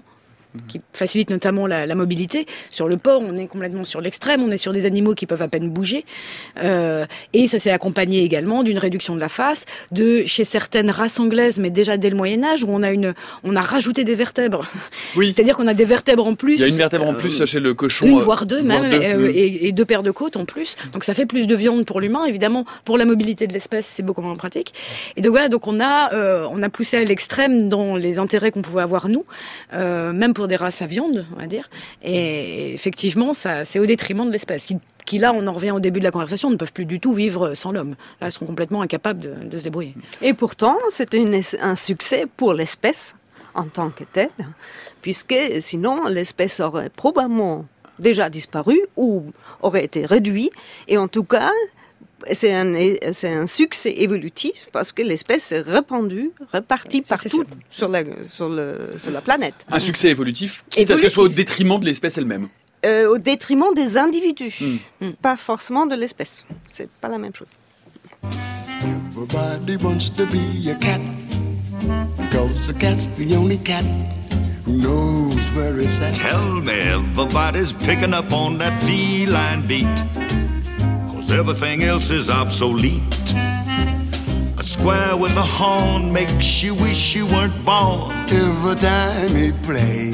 qui facilitent notamment la, la mobilité. Sur le porc, on est complètement sur l'extrême, on est sur des animaux qui peuvent à peine bouger. Euh, et ça s'est accompagné également d'une réduction de la face, de chez certaines races anglaises, mais déjà dès le Moyen-Âge, où on a, une, on a rajouté des vertèbres. Oui. C'est-à-dire qu'on a des vertèbres en plus. Il y a une vertèbre en plus euh, chez le cochon. Une, voire deux même, voire deux. Euh, Mmh. et, et deux paires de côtes en plus. Donc ça fait plus de viande pour l'humain. Évidemment, pour la mobilité de l'espèce, c'est beaucoup moins pratique. Et donc voilà, donc on a, euh, on a poussé à l'extrême dans les intérêts qu'on pouvait avoir nous, euh, même pour des races à viande, on va dire. Et effectivement, ça, c'est au détriment de l'espèce, qui, qui là, on en revient au début de la conversation, ne peuvent plus du tout vivre sans l'homme. Là, ils sont complètement incapables de, de se débrouiller. Et pourtant, c'était une, un succès pour l'espèce en tant que telle, puisque sinon, l'espèce aurait probablement déjà disparu ou aurait été réduite. Et en tout cas, c'est un, c'est un succès évolutif parce que l'espèce s'est répandue, répartie Ça, partout sur la, sur, le, sur la planète. Un succès évolutif, quitte à ce que ce soit au détriment de l'espèce elle-même. Euh, au détriment des individus, Mm. pas forcément de l'espèce. C'est pas la même chose. Everybody wants to be a cat because a cat's the only cat who knows where it's at. Tell me everybody's picking up on that feline beat, 'cause everything else is obsolete. A square with a horn makes you wish you weren't born. Every time he plays,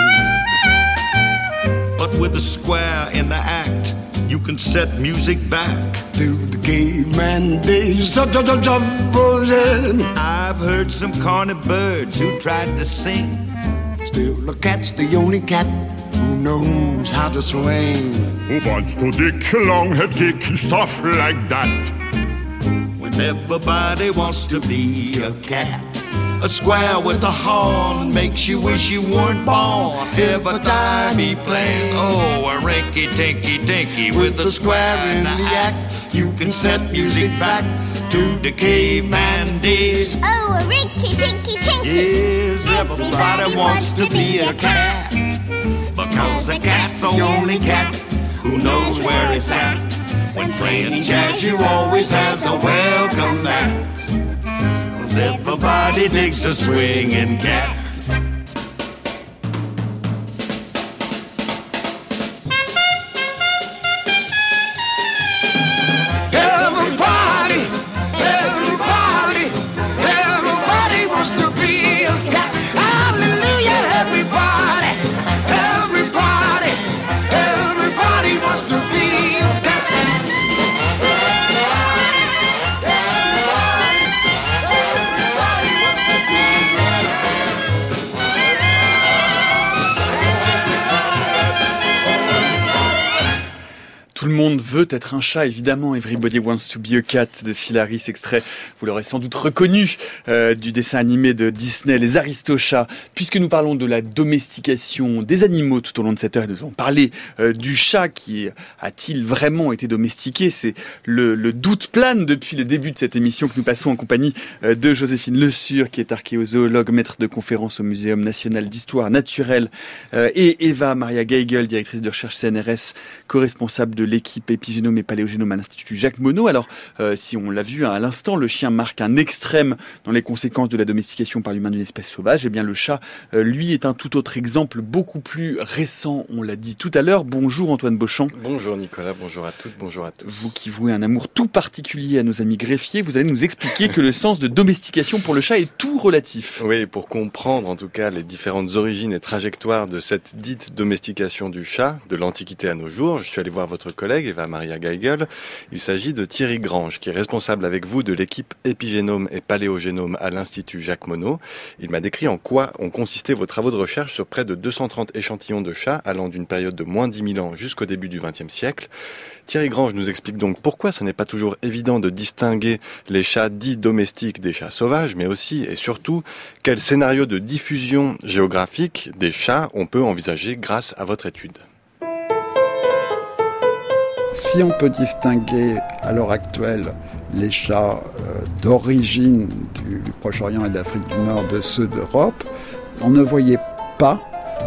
But with a square in the act, you can set music back. to the caveman days. I've I've heard some corny birds who tried to sing. Still, the cat's the only cat who knows how to swing. Who wants to dick, long-head kick, stuff like that? When everybody wants to be a cat. A square with a horn makes you wish you weren't born. Every time he plays, oh, a rinky-tinky-tinky with a square in the act. You can set music back to the caveman days. Oh, a rinky tinky tinky. Yes, everybody wants to be a cat, because a cat's the only cat who knows where it's at. When playing jazz, you always has a welcome mat, 'cause everybody digs a swinging cat. Everybody, everybody, everybody wants to be a cat. Hallelujah, everybody, everybody, everybody wants to be a cat. Tout le monde veut être un chat, évidemment. Everybody wants to be a cat de Phil Harris, extrait, vous l'aurez sans doute reconnu, euh, du dessin animé de Disney, Les Aristochats. Puisque nous parlons de la domestication des animaux tout au long de cette heure, nous allons parler euh, du chat qui a-t-il vraiment été domestiqué? C'est le, le doute plane depuis le début de cette émission que nous passons en compagnie euh, de Joséphine Le Sur, qui est archéozoologue, maître de conférences au Muséum national d'histoire naturelle, euh, et Eva Maria Geigel, directrice de recherche C N R S, co-responsable de l'équipe épigénome et paléogénome à l'Institut Jacques Monod. Alors, euh, si on l'a vu à l'instant, le chien marque un extrême dans les conséquences de la domestication par l'humain d'une espèce sauvage. Eh bien, le chat, euh, lui, est un tout autre exemple, beaucoup plus récent, on l'a dit tout à l'heure. Bonjour Antoine Beauchamp. Bonjour Nicolas, bonjour à toutes, bonjour à tous. Vous qui vouez un amour tout particulier à nos amis greffiers, vous allez nous expliquer que le sens de domestication pour le chat est tout relatif. Oui, pour comprendre en tout cas les différentes origines et trajectoires de cette dite domestication du chat, de l'Antiquité à nos jours, je suis allé voir votre collègue Eva Maria Geigel. Il s'agit de Thierry Grange, qui est responsable avec vous de l'équipe épigénome et paléogénome à l'Institut Jacques Monod. Il m'a décrit en quoi ont consisté vos travaux de recherche sur près de deux cent trente échantillons de chats allant d'une période de moins dix mille ans jusqu'au début du vingtième siècle. Thierry Grange nous explique donc pourquoi ce n'est pas toujours évident de distinguer les chats dits domestiques des chats sauvages, mais aussi et surtout quel scénario de diffusion géographique des chats on peut envisager grâce à votre étude. Si on peut distinguer à l'heure actuelle les chats euh, d'origine du, du Proche-Orient et d'Afrique du Nord de ceux d'Europe, on ne voyait pas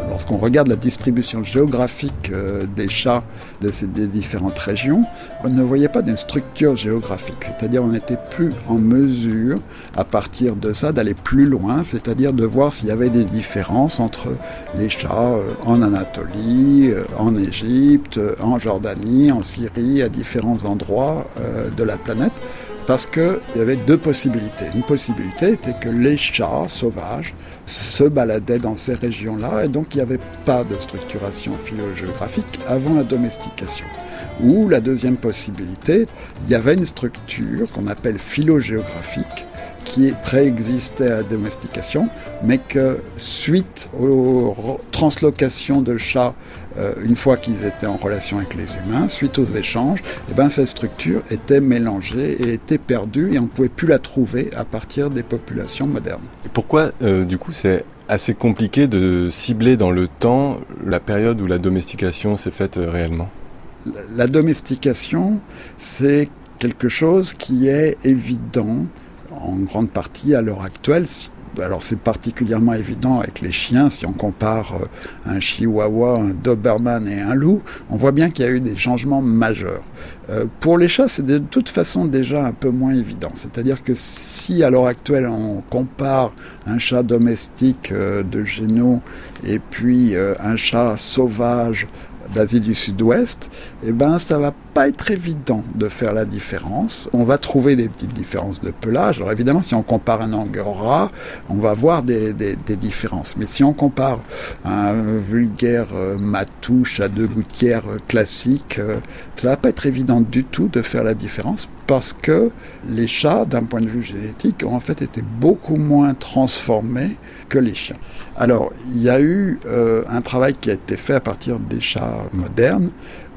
Lorsqu'on regarde la distribution géographique euh, des chats de ces, des différentes régions, on ne voyait pas d'une structure géographique. C'est-à-dire on n'était plus en mesure, à partir de ça, d'aller plus loin, c'est-à-dire de voir s'il y avait des différences entre les chats euh, en Anatolie, euh, en Égypte, euh, en Jordanie, en Syrie, à différents endroits euh, de la planète. Parce qu'il y avait deux possibilités. Une possibilité était que les chats sauvages se baladaient dans ces régions-là et donc il n'y avait pas de structuration phylogéographique avant la domestication. Ou la deuxième possibilité, il y avait une structure qu'on appelle phylogéographique qui préexistait à la domestication, mais que suite aux translocations de chats, euh, une fois qu'ils étaient en relation avec les humains, suite aux échanges, eh ben, cette structure était mélangée et était perdue et on ne pouvait plus la trouver à partir des populations modernes. Et pourquoi, euh, du coup, c'est assez compliqué de cibler dans le temps la période où la domestication s'est faite euh, réellement ? La, la domestication, c'est quelque chose qui est évident en grande partie à l'heure actuelle. Alors c'est particulièrement évident avec les chiens, si on compare un chihuahua, un doberman et un loup, on voit bien qu'il y a eu des changements majeurs. Euh, pour les chats, c'est de toute façon déjà un peu moins évident. C'est-à-dire que si à l'heure actuelle on compare un chat domestique euh, de Géno et puis euh, un chat sauvage d'Asie du Sud-Ouest, eh ben, ça va pas être évident de faire la différence. On va trouver des petites différences de pelage. Alors évidemment, si on compare un angora, on va voir des, des, des différences. Mais si on compare un vulgaire euh, matou, chat de gouttière euh, classique, euh, ça va pas être évident du tout de faire la différence parce que les chats, d'un point de vue génétique, ont en fait été beaucoup moins transformés que les chiens. Alors, il y a eu euh, un travail qui a été fait à partir des chats modernes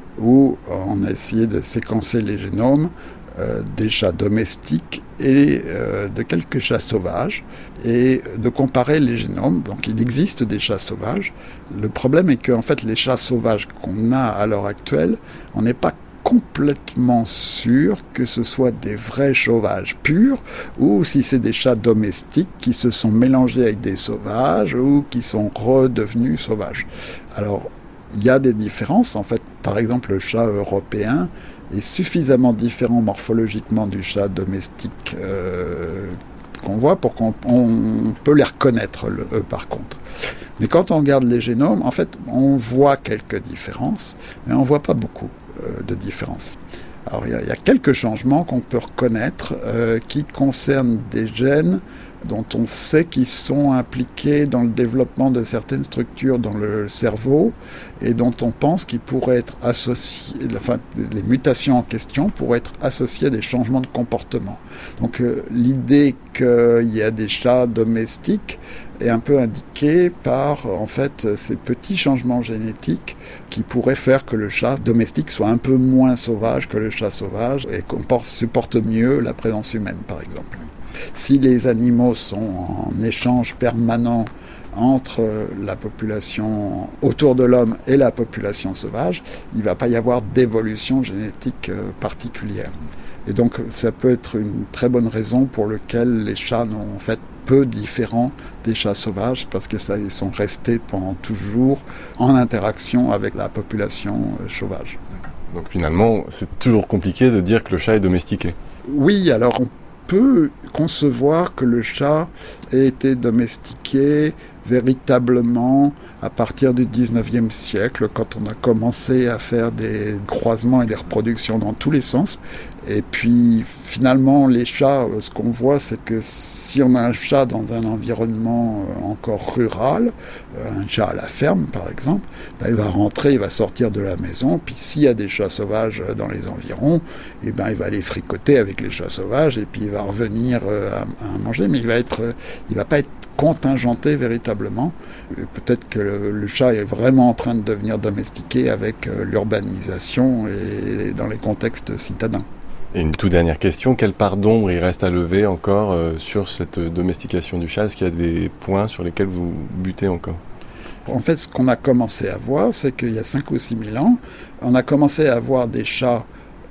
où on a essayé de séquencer les génomes euh, des chats domestiques et euh, de quelques chats sauvages et de comparer les génomes. Donc il existe des chats sauvages. Le problème est que en fait, les chats sauvages qu'on a à l'heure actuelle, on n'est pas complètement sûr que ce soit des vrais sauvages purs ou si c'est des chats domestiques qui se sont mélangés avec des sauvages ou qui sont redevenus sauvages. Alors, il y a des différences. En fait, par exemple, le chat européen est suffisamment différent morphologiquement du chat domestique euh, qu'on voit pour qu'on on peut les reconnaître, le, euh, par contre. Mais quand on regarde les génomes, en fait, on voit quelques différences, mais on ne voit pas beaucoup de différence. Alors il y, y a quelques changements qu'on peut reconnaître euh, qui concernent des gènes dont on sait qu'ils sont impliqués dans le développement de certaines structures dans le cerveau et dont on pense qu'ils pourraient être associés, enfin les mutations en question pourraient être associées à des changements de comportement. Donc euh, l'idée qu'il y a des chats domestiques est un peu indiquée par en fait ces petits changements génétiques qui pourraient faire que le chat domestique soit un peu moins sauvage que le chat sauvage et comporte, supporte mieux la présence humaine par exemple. Si les animaux sont en échange permanent entre la population autour de l'homme et la population sauvage, il ne va pas y avoir d'évolution génétique particulière. Et donc ça peut être une très bonne raison pour laquelle les chats sont en fait peu différents des chats sauvages parce que ça, ils sont restés pendant toujours en interaction avec la population sauvage. Donc finalement, c'est toujours compliqué de dire que le chat est domestiqué. Oui, alors on peut concevoir que le chat ait été domestiqué véritablement à partir du dix-neuvième siècle, quand on a commencé à faire des croisements et des reproductions dans tous les sens. Et puis finalement, les chats, ce qu'on voit, c'est que si on a un chat dans un environnement encore rural, un chat à la ferme par exemple, ben, il va rentrer, il va sortir de la maison, puis s'il y a des chats sauvages dans les environs, et ben, il va aller fricoter avec les chats sauvages et puis il va revenir à, à manger, mais il va être, il va pas être contingenté véritablement. Peut-être que le, le chat est vraiment en train de devenir domestiqué avec euh, l'urbanisation et dans les contextes citadins. Et une toute dernière question, quelle part d'ombre il reste à lever encore euh, sur cette domestication du chat ? Est-ce qu'il y a des points sur lesquels vous butez encore ? En fait, ce qu'on a commencé à voir, c'est qu'il y a cinq ou six mille ans, on a commencé à voir des chats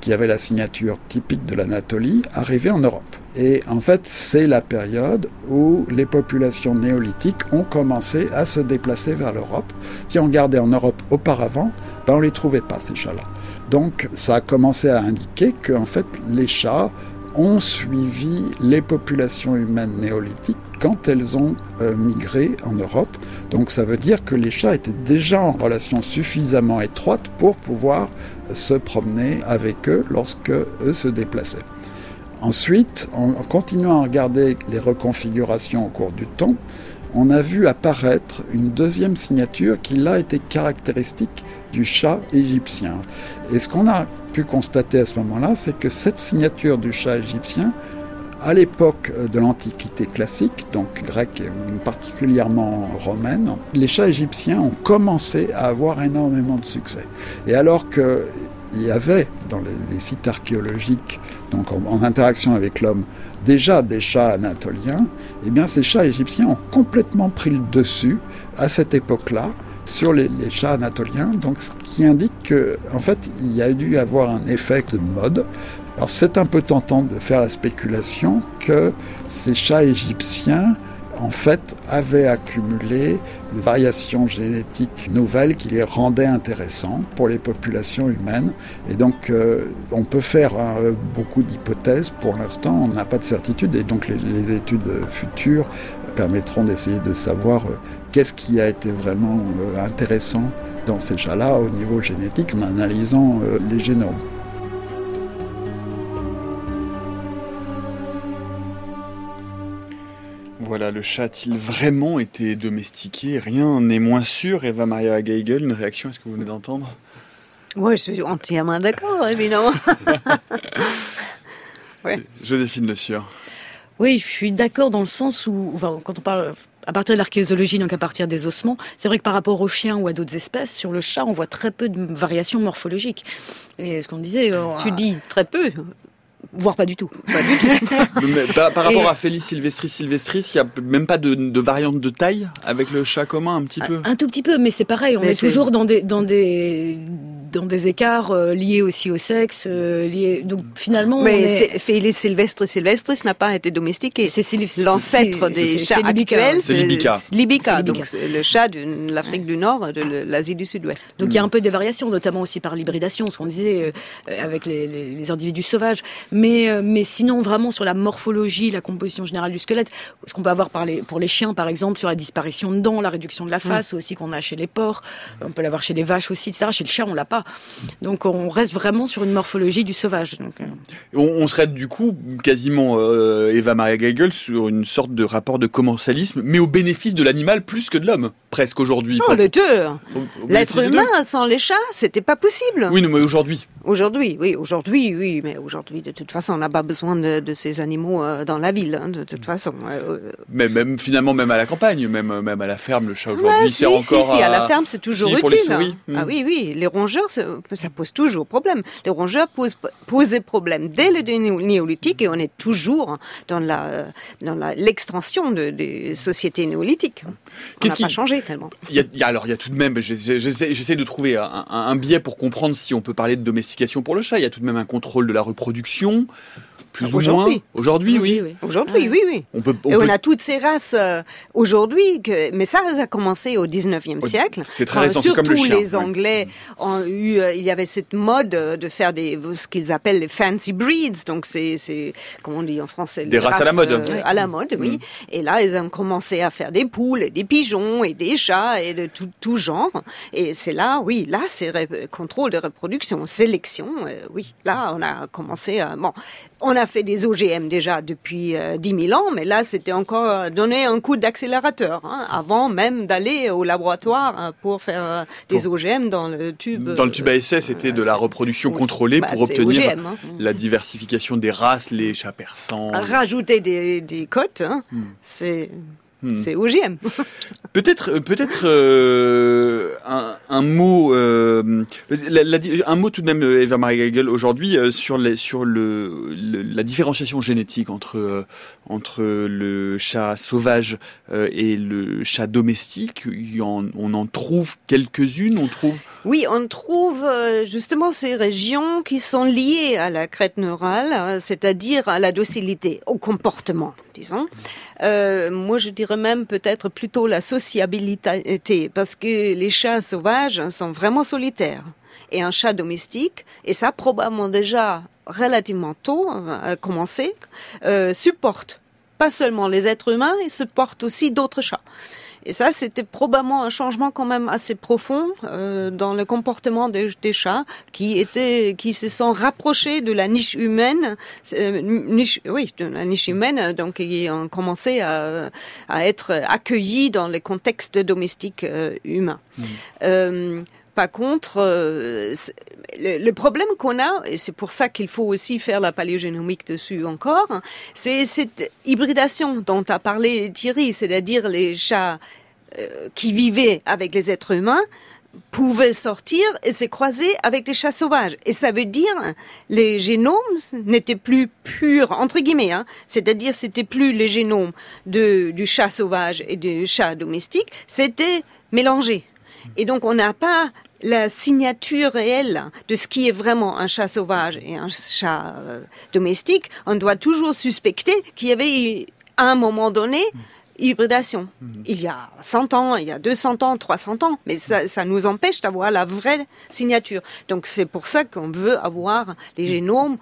qui avait la signature typique de l'Anatolie, arrivaient en Europe. Et en fait, c'est la période où les populations néolithiques ont commencé à se déplacer vers l'Europe. Si on regardait en Europe auparavant, ben on ne les trouvait pas, ces chats-là. Donc ça a commencé à indiquer que en fait, les chats ont suivi les populations humaines néolithiques quand elles ont euh, migré en Europe. Donc ça veut dire que les chats étaient déjà en relation suffisamment étroite pour pouvoir se promener avec eux lorsque eux se déplaçaient. Ensuite, en continuant à regarder les reconfigurations au cours du temps, on a vu apparaître une deuxième signature qui là était caractéristique du chat égyptien. Et ce qu'on a pu constater à ce moment-là, c'est que cette signature du chat égyptien, à l'époque de l'Antiquité classique, donc grecque et particulièrement romaine, les chats égyptiens ont commencé à avoir énormément de succès. Et alors qu'il y avait dans les, les sites archéologiques, donc en, en interaction avec l'homme, déjà des chats anatoliens, eh bien ces chats égyptiens ont complètement pris le dessus à cette époque-là sur les, les chats anatoliens, donc ce qui indique qu'en fait il y a dû avoir un effet de mode. Alors c'est un peu tentant de faire la spéculation que ces chats égyptiens en fait avaient accumulé des variations génétiques nouvelles qui les rendaient intéressants pour les populations humaines. Et donc euh, on peut faire hein, beaucoup d'hypothèses. Pour l'instant, on n'a pas de certitude. Et donc les, les études futures permettront d'essayer de savoir euh, qu'est-ce qui a été vraiment euh, intéressant dans ces chats-là au niveau génétique en analysant euh, les génomes. Voilà, le chat a-t-il vraiment été domestiqué? Rien n'est moins sûr. Eva Maria Geigel, une réaction à ce que vous venez d'entendre? Oui, je suis entièrement d'accord, évidemment. Ouais. Joséphine Le Sieur. Oui, je suis d'accord dans le sens où, enfin, quand on parle à partir de l'archéologie, donc à partir des ossements, c'est vrai que par rapport aux chiens ou à d'autres espèces, sur le chat, on voit très peu de variations morphologiques. Et ce qu'on disait... On tu a... dis très peu, voire pas du tout. Pas du tout. Mais par, par rapport Et... à Felis sylvestris sylvestris, il n'y a même pas de, de variante de taille avec le chat commun, un petit peu? Un, un tout petit peu, mais c'est pareil, on mais est, c'est... toujours dans des... Dans des... dans des écarts euh, liés aussi au sexe, euh, liés... donc finalement... Mais on est... Felis sylvestris sylvestris n'a pas été domestiqué. C'est, c'est, c'est l'ancêtre c'est, des c'est, chats c'est actuels, c'est Libica. C'est Libica, c'est donc c'est le chat de l'Afrique du Nord, de l'Asie du Sud-Ouest. Donc il y a un peu des variations, notamment aussi par l'hybridation, ce qu'on disait euh, avec les, les, les individus sauvages. Mais, euh, mais sinon, vraiment sur la morphologie, la composition générale du squelette, ce qu'on peut avoir par les, pour les chiens, par exemple, sur la disparition de dents, la réduction de la face, mmh. aussi qu'on a chez les porcs, on peut l'avoir chez les vaches aussi, et cetera. Chez le chat, on l'a pas. Donc on reste vraiment sur une morphologie du sauvage. Donc, euh... on, on serait du coup quasiment, euh, Eva Maria Geigel, sur une sorte de rapport de commensalisme, mais au bénéfice de l'animal plus que de l'homme, presque aujourd'hui. Oh, le deux au, au L'être humain sans les chats, c'était pas possible. Oui, non, mais aujourd'hui. Aujourd'hui, oui, aujourd'hui, oui, mais aujourd'hui, de toute façon, on n'a pas besoin de, de ces animaux euh, dans la ville, hein, de toute façon. Euh, mais même finalement, même à la campagne, même même à la ferme, le chat aujourd'hui ouais, sert si, encore. Si, si, à... à la ferme, c'est toujours si, utile. Pour les souris. Hein. Mmh. Ah oui, oui, les rongeurs, ça, ça pose toujours problème. Les rongeurs posent posaient problème dès le néolithique et on est toujours dans la dans la, l'extension de, des sociétés néolithiques. On n'a pas changé tellement. Il y a, il y a, alors, il y a tout de même, j'essaie, j'essaie de trouver un, un, un biais pour comprendre si on peut parler de domestication pour le chat. Il y a tout de même un contrôle de la reproduction, plus ah, ou aujourd'hui. moins. Aujourd'hui, oui. oui. Aujourd'hui, oui, oui. On peut, on et peut... on a toutes ces races euh, aujourd'hui, que... mais ça, ça a commencé au dix-neuvième siècle. C'est très récent, c'est comme le chien. Surtout les Anglais ouais. ont eu, euh, il y avait cette mode de faire des, ce qu'ils appellent les fancy breeds, donc c'est, c'est comment on dit en français, des races, races à la mode. Euh, à la mode, oui. Mm. Et là, ils ont commencé à faire des poules, et des pigeons, et des chats, et de tout, tout genre. Et c'est là, oui, là, c'est ré... contrôle de reproduction, sélection, euh, oui. Là, on a commencé à, bon, on a fait des O G M déjà depuis euh, dix mille ans, mais là, c'était encore euh, donner un coup d'accélérateur, hein, avant même d'aller au laboratoire hein, pour faire euh, des pour... O G M dans le tube. Dans le tube à essai, c'était euh, de la reproduction oui. contrôlée bah, pour obtenir O G M, hein. la diversification des races, les chats persans. Rajouter des, des côtes, hein, hmm. c'est... Hmm. C'est O G M. peut-être, peut-être euh, un, un mot, euh, la, la, un mot tout de même, Eva Maria Geigel, aujourd'hui euh, sur, les, sur le, le, la différenciation génétique entre euh, entre le chat sauvage euh, et le chat domestique. En, on en trouve quelques-unes. On trouve. Oui, on trouve euh, justement ces régions qui sont liées à la crête neurale, hein, c'est-à-dire à la docilité, au comportement, disons. Euh, moi, je dirais même peut-être plutôt la sociabilité, parce que les chats sauvages sont vraiment solitaires. Et un chat domestique, et ça probablement déjà relativement tôt, a commencé, euh, supporte pas seulement les êtres humains, il supporte aussi d'autres chats. Et ça, c'était probablement un changement quand même assez profond euh, dans le comportement des, des chats qui étaient, qui se sont rapprochés de la niche humaine, euh, niche, oui, de la niche humaine, donc ils ont commencé à, à être accueillis dans les contextes domestiques euh, humains. Mmh. Euh, Par contre, euh, le, le problème qu'on a, et c'est pour ça qu'il faut aussi faire la paléogénomique dessus encore, c'est cette hybridation dont a parlé Thierry, c'est-à-dire les chats euh, qui vivaient avec les êtres humains pouvaient sortir et se croiser avec des chats sauvages. Et ça veut dire les génomes n'étaient plus purs, entre guillemets, hein, c'est-à-dire c'était plus les génomes de, du chat sauvage et du chat domestique, c'était mélangé. Et donc, on n'a pas la signature réelle de ce qui est vraiment un chat sauvage et un chat euh, domestique. On doit toujours suspecter qu'il y avait, à un moment donné, hybridation. Mmh. Il y a cent ans, il y a deux cents ans, trois cents ans, mais ça, ça nous empêche d'avoir la vraie signature. Donc, c'est pour ça qu'on veut avoir les génomes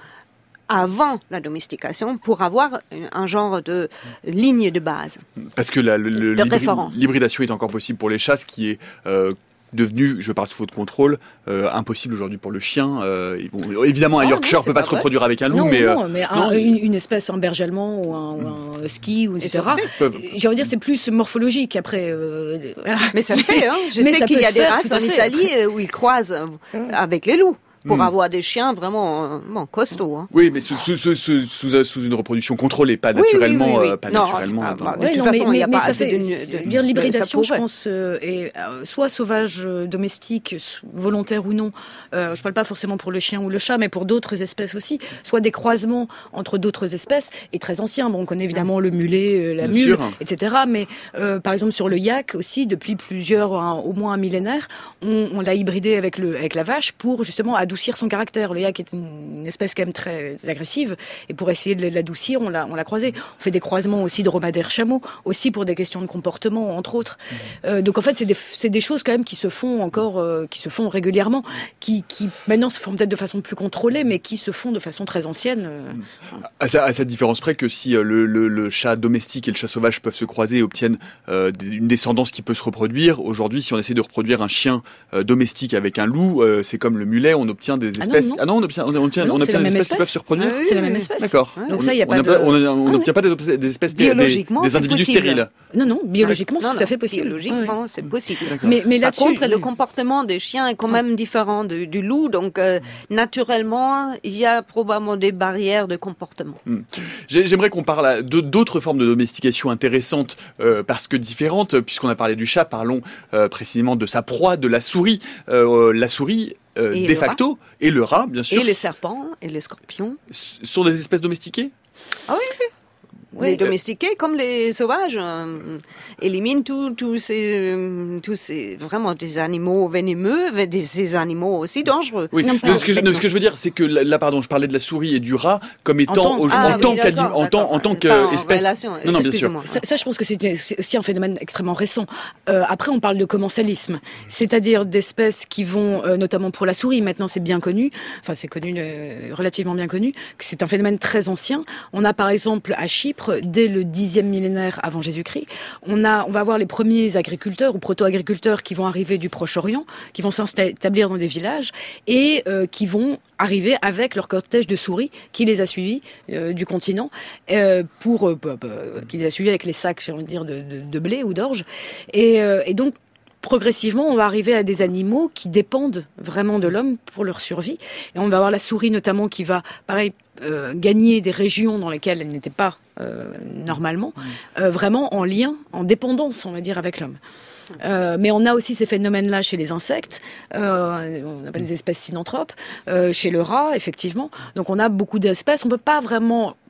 avant la domestication, pour avoir un genre de ligne de base. Parce que la, le, de l'hybrid, référence. l'hybridation est encore possible pour les chats, ce qui est euh, devenu, je parle sous votre contrôle, euh, impossible aujourd'hui pour le chien. Euh, bon, évidemment, un ah, Yorkshire ne peut pas, pas se reproduire avec un loup, non, mais... Non, euh, mais un, non, une, une espèce, un berger allemand ou un, ou un husky, ou et cetera. J'ai envie de dire, c'est plus morphologique après. Euh, voilà. Mais ça se fait, hein. Je sais qu'il y a des faire, races en Italie où ils croisent avec les loups. Pour mmh. avoir des chiens vraiment bon, costauds. Hein. Oui, mais sous, sous, sous, sous, sous une reproduction contrôlée, pas naturellement. Oui, oui, oui, oui. Euh, pas non, naturellement pas, dans... bah, de ouais, toute non, façon, mais, il n'y a mais pas ça assez fait, de... de, de l'hybridation, de, je pense, euh, est euh, soit sauvage, euh, domestique, volontaire ou non. Euh, je ne parle pas forcément pour le chien ou le chat, mais pour d'autres espèces aussi. Soit des croisements entre d'autres espèces, et très anciens. Bon, on connaît évidemment le mulet, euh, la Bien mule, sûr. et cetera. Mais euh, par exemple, sur le yak aussi, depuis plusieurs, un, au moins un millénaire, on, on l'a hybridé avec, le, avec la vache pour justement adoucir son caractère. Le yak est une une espèce quand même très agressive, et pour essayer de l'adoucir, on l'a, on l'a croisé. On fait des croisements aussi de dromadaires chameaux, aussi pour des questions de comportement, entre autres. Mmh. Euh, donc en fait, c'est des, c'est des choses quand même qui se font encore, euh, qui se font régulièrement, qui, qui maintenant se font peut-être de façon plus contrôlée, mais qui se font de façon très ancienne. Euh, mmh. à, sa, à cette différence près que si euh, le, le, le chat domestique et le chat sauvage peuvent se croiser et obtiennent euh, une descendance qui peut se reproduire, aujourd'hui, si on essaie de reproduire un chien euh, domestique avec un loup, euh, c'est comme le mulet, on obtient des espèces... Ah non, non. Ah non on obtient, on obtient, non, on obtient des espèces espèce. qui peuvent se reproduire. Ah oui, c'est la même espèce. D'accord. Donc ça, il y a on pas de... On n'obtient ah, pas des, des espèces biologiquement, des, des individus possible. stériles. Non, non, biologiquement, c'est non, tout à fait possible. Biologiquement, c'est possible. Mais, mais Par contre, oui. le comportement des chiens est quand même différent du, du loup, donc euh, naturellement, il y a probablement des barrières de comportement. Hum. J'aimerais qu'on parle de, d'autres formes de domestication intéressantes, euh, parce que différentes, puisqu'on a parlé du chat, parlons euh, précisément de sa proie, de la souris. Euh, la souris, Euh, de facto, rat. Et le rat, bien sûr. Et les serpents, et les scorpions. S- sont des espèces domestiquées ? Ah oui, oui. Les oui. domestiqués, comme les sauvages, euh, éliminent tous tout ces, euh, tous ces, vraiment des animaux venimeux, des, ces animaux aussi dangereux. Oui, non, non, ce, que je, non, ce que je veux dire, c'est que là, pardon, je parlais de la souris et du rat comme étant, en tant, au, ah, en, oui, tant en, tant, en tant qu'espèce. Non, non, bien sûr. Ça, ça, je pense que c'est, c'est aussi un phénomène extrêmement récent. Euh, après, on parle de commensalisme, c'est-à-dire d'espèces qui vont, euh, notamment pour la souris, maintenant c'est bien connu, enfin c'est connu, euh, relativement bien connu, que c'est un phénomène très ancien. On a par exemple à Chypre, dès le dixième millénaire avant Jésus-Christ, on a, on va avoir les premiers agriculteurs ou proto-agriculteurs qui vont arriver du Proche-Orient, qui vont s'établir dans des villages et euh, qui vont arriver avec leur cortège de souris qui les a suivis euh, du continent, euh, pour, euh, euh, qui les a suivis avec les sacs, j'ai envie de dire, de, de, de blé ou d'orge. Et, euh, et donc, progressivement, on va arriver à des animaux qui dépendent vraiment de l'homme pour leur survie. Et on va avoir la souris notamment qui va, pareil, euh, gagner des régions dans lesquelles elle n'était pas euh, normalement, euh, vraiment en lien, en dépendance, on va dire, avec l'homme. Euh, mais on a aussi ces phénomènes-là chez les insectes, euh, on appelle les espèces synanthropes, euh, chez le rat, effectivement. Donc on a beaucoup d'espèces, on peut pas vraiment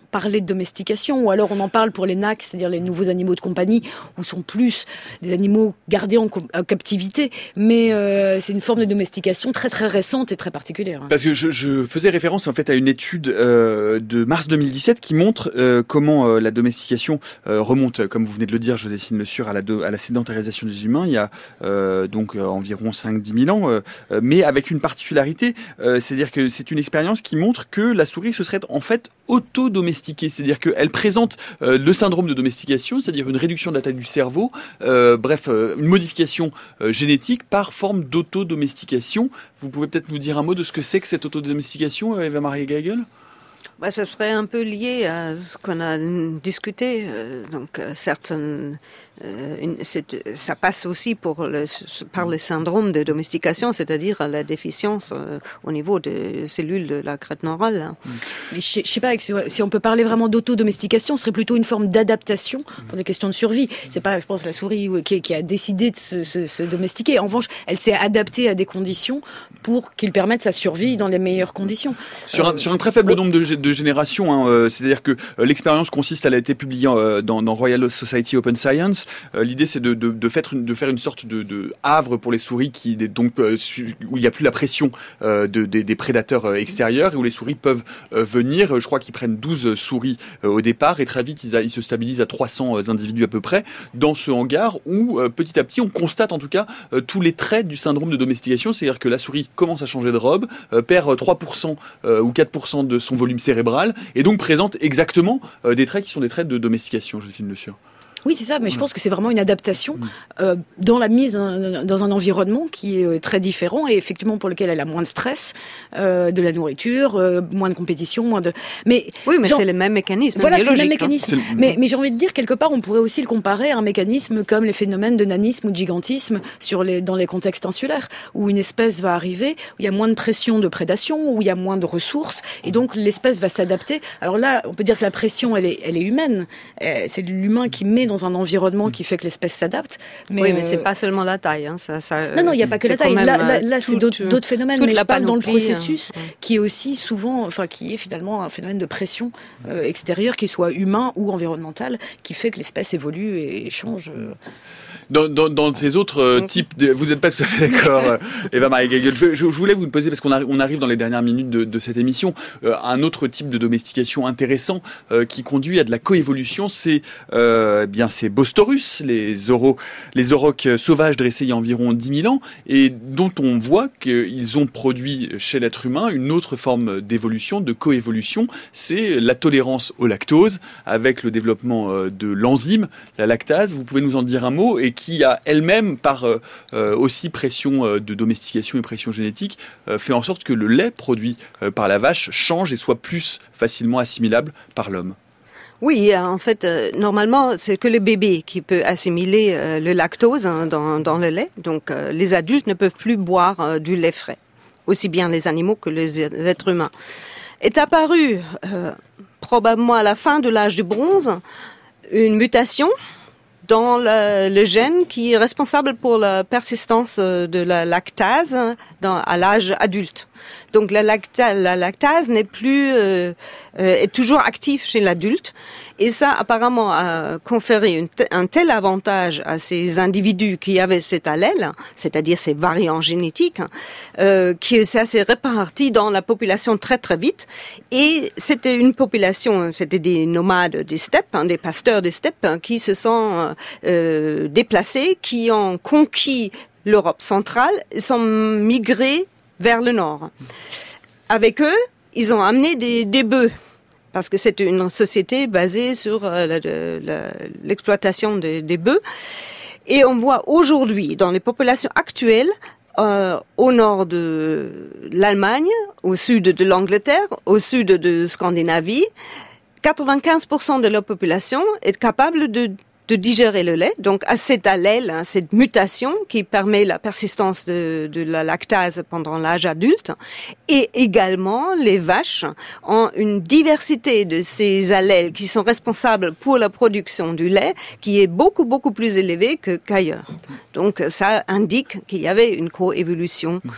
parler de domestication, ou alors on en parle pour les N A C, c'est-à-dire les nouveaux animaux de compagnie, où sont plus des animaux gardés en, co- en captivité, mais euh, c'est une forme de domestication très très récente et très particulière. Parce que je, je faisais référence en fait à une étude euh, de mars deux mille dix-sept qui montre euh, comment euh, la domestication euh, remonte, comme vous venez de le dire, Joséphine Le Sur, à la, do- à la sédentarisation des humains, il y a euh, donc euh, environ cinq à dix mille ans, euh, euh, mais avec une particularité, euh, c'est-à-dire que c'est une expérience qui montre que la souris se serait en fait auto-domestiquée, c'est-à-dire qu'elle présente euh, le syndrome de domestication, c'est-à-dire une réduction de la taille du cerveau, euh, bref, euh, une modification euh, génétique par forme d'auto-domestication. Vous pouvez peut-être nous dire un mot de ce que c'est que cette autodomestication, Eva-Maria Geigel ? Bah, ça serait un peu lié à ce qu'on a discuté. Euh, donc, euh, certaines, euh, une, c'est, ça passe aussi pour le, par le syndrome de domestication, c'est-à-dire la déficience euh, au niveau des cellules de la crête neurale. Hein. Mais je ne sais pas si on peut parler vraiment d'autodomestication, ce serait plutôt une forme d'adaptation pour des questions de survie. C'est pas, je pense, la souris qui, qui a décidé de se, se, se domestiquer. En revanche, elle s'est adaptée à des conditions pour qu'il permette sa survie dans les meilleures conditions. Sur un, euh, sur un très faible nombre de, de générations, hein, euh, c'est-à-dire que euh, l'expérience consiste, elle a été publiée euh, dans, dans Royal Society Open Science. Euh, l'idée, c'est de, de, de, faire une, de faire une sorte de, de havre pour les souris qui, donc, euh, où il n'y a plus la pression euh, de, de, des prédateurs euh, extérieurs et où les souris peuvent euh, venir. Je crois qu'ils prennent douze souris euh, au départ et très vite, ils, a, ils se stabilisent à trois cents individus à peu près dans ce hangar où, euh, petit à petit, on constate en tout cas euh, tous les traits du syndrome de domestication, c'est-à-dire que la souris commence à changer de robe, euh, perd trois pour cent euh, ou quatre pour cent de son volume cérébral et donc présente exactement euh, des traits qui sont des traits de domestication, Joséphine Le Sur. Oui, c'est ça, mais je pense que c'est vraiment une adaptation euh, dans la mise un, dans un environnement qui est euh, très différent et effectivement pour lequel elle a moins de stress, euh, de la nourriture, euh, moins de compétition, moins de. Mais oui, mais c'est le même mécanisme. Voilà, c'est le même hein. mécanisme. Le... Mais, mais j'ai envie de dire quelque part, on pourrait aussi le comparer à un mécanisme comme les phénomènes de nanisme ou de gigantisme sur les dans les contextes insulaires, où une espèce va arriver, où il y a moins de pression de prédation, où il y a moins de ressources, et donc l'espèce va s'adapter. Alors là, on peut dire que la pression, elle est, elle est humaine. C'est l'humain qui met dans un environnement qui fait que l'espèce s'adapte. Mais oui, mais euh... c'est pas seulement la taille. Hein, ça, ça, non, non, il n'y a pas que la taille. Là, là, là c'est d'autres, d'autres phénomènes, mais je parle dans le processus hein. qui est aussi souvent, enfin, qui est finalement un phénomène de pression euh, extérieure, qu'il soit humain ou environnemental, qui fait que l'espèce évolue et change. Euh... Dans, dans, dans ces autres euh, types, de, vous n'êtes pas tout à fait d'accord, euh, Eva-Maria Geigel. Je, je voulais vous poser, parce qu'on arrive, on arrive dans les dernières minutes de, de cette émission, euh, un autre type de domestication intéressant euh, qui conduit à de la coévolution, c'est euh, bien ces Bostorus, les aurochs, les aurochs sauvages dressés il y a environ dix mille ans, et dont on voit qu'ils ont produit chez l'être humain une autre forme d'évolution, de coévolution, c'est la tolérance au lactose, avec le développement euh, de l'enzyme, la lactase. Vous pouvez nous en dire un mot, et qui a elle-même, par euh, aussi pression euh, de domestication et pression génétique, euh, fait en sorte que le lait produit euh, par la vache change et soit plus facilement assimilable par l'homme. Oui, en fait, euh, normalement, c'est que le bébé qui peut assimiler euh, le lactose hein, dans, dans le lait. Donc, euh, les adultes ne peuvent plus boire euh, du lait frais, aussi bien les animaux que les êtres humains. Est apparue, euh, probablement à la fin de l'âge du bronze, une mutation dans le, le gène qui est responsable pour la persistance de la lactase dans, à l'âge adulte. Donc la, lacta, la lactase n'est plus euh, euh, est toujours active chez l'adulte et ça apparemment a conféré une te, un tel avantage à ces individus qui avaient cet allèle, c'est-à-dire ces variants génétiques, euh, que ça s'est réparti dans la population très très vite et c'était une population, c'était des nomades des steppes, hein, des pasteurs des steppes hein, qui se sont euh, déplacés, qui ont conquis l'Europe centrale et sont migrés vers le nord. Avec eux, ils ont amené des, des bœufs, parce que c'est une société basée sur euh, la, la, l'exploitation des, des bœufs. Et on voit aujourd'hui, dans les populations actuelles, euh, au nord de l'Allemagne, au sud de l'Angleterre, au sud de Scandinavie, quatre-vingt-quinze pour cent de la population est capable de de digérer le lait, donc à cet allèle, hein, cette mutation qui permet la persistance de, de la lactase pendant l'âge adulte, et également les vaches ont une diversité de ces allèles qui sont responsables pour la production du lait qui est beaucoup beaucoup plus élevée que qu'ailleurs. Donc ça indique qu'il y avait une coévolution.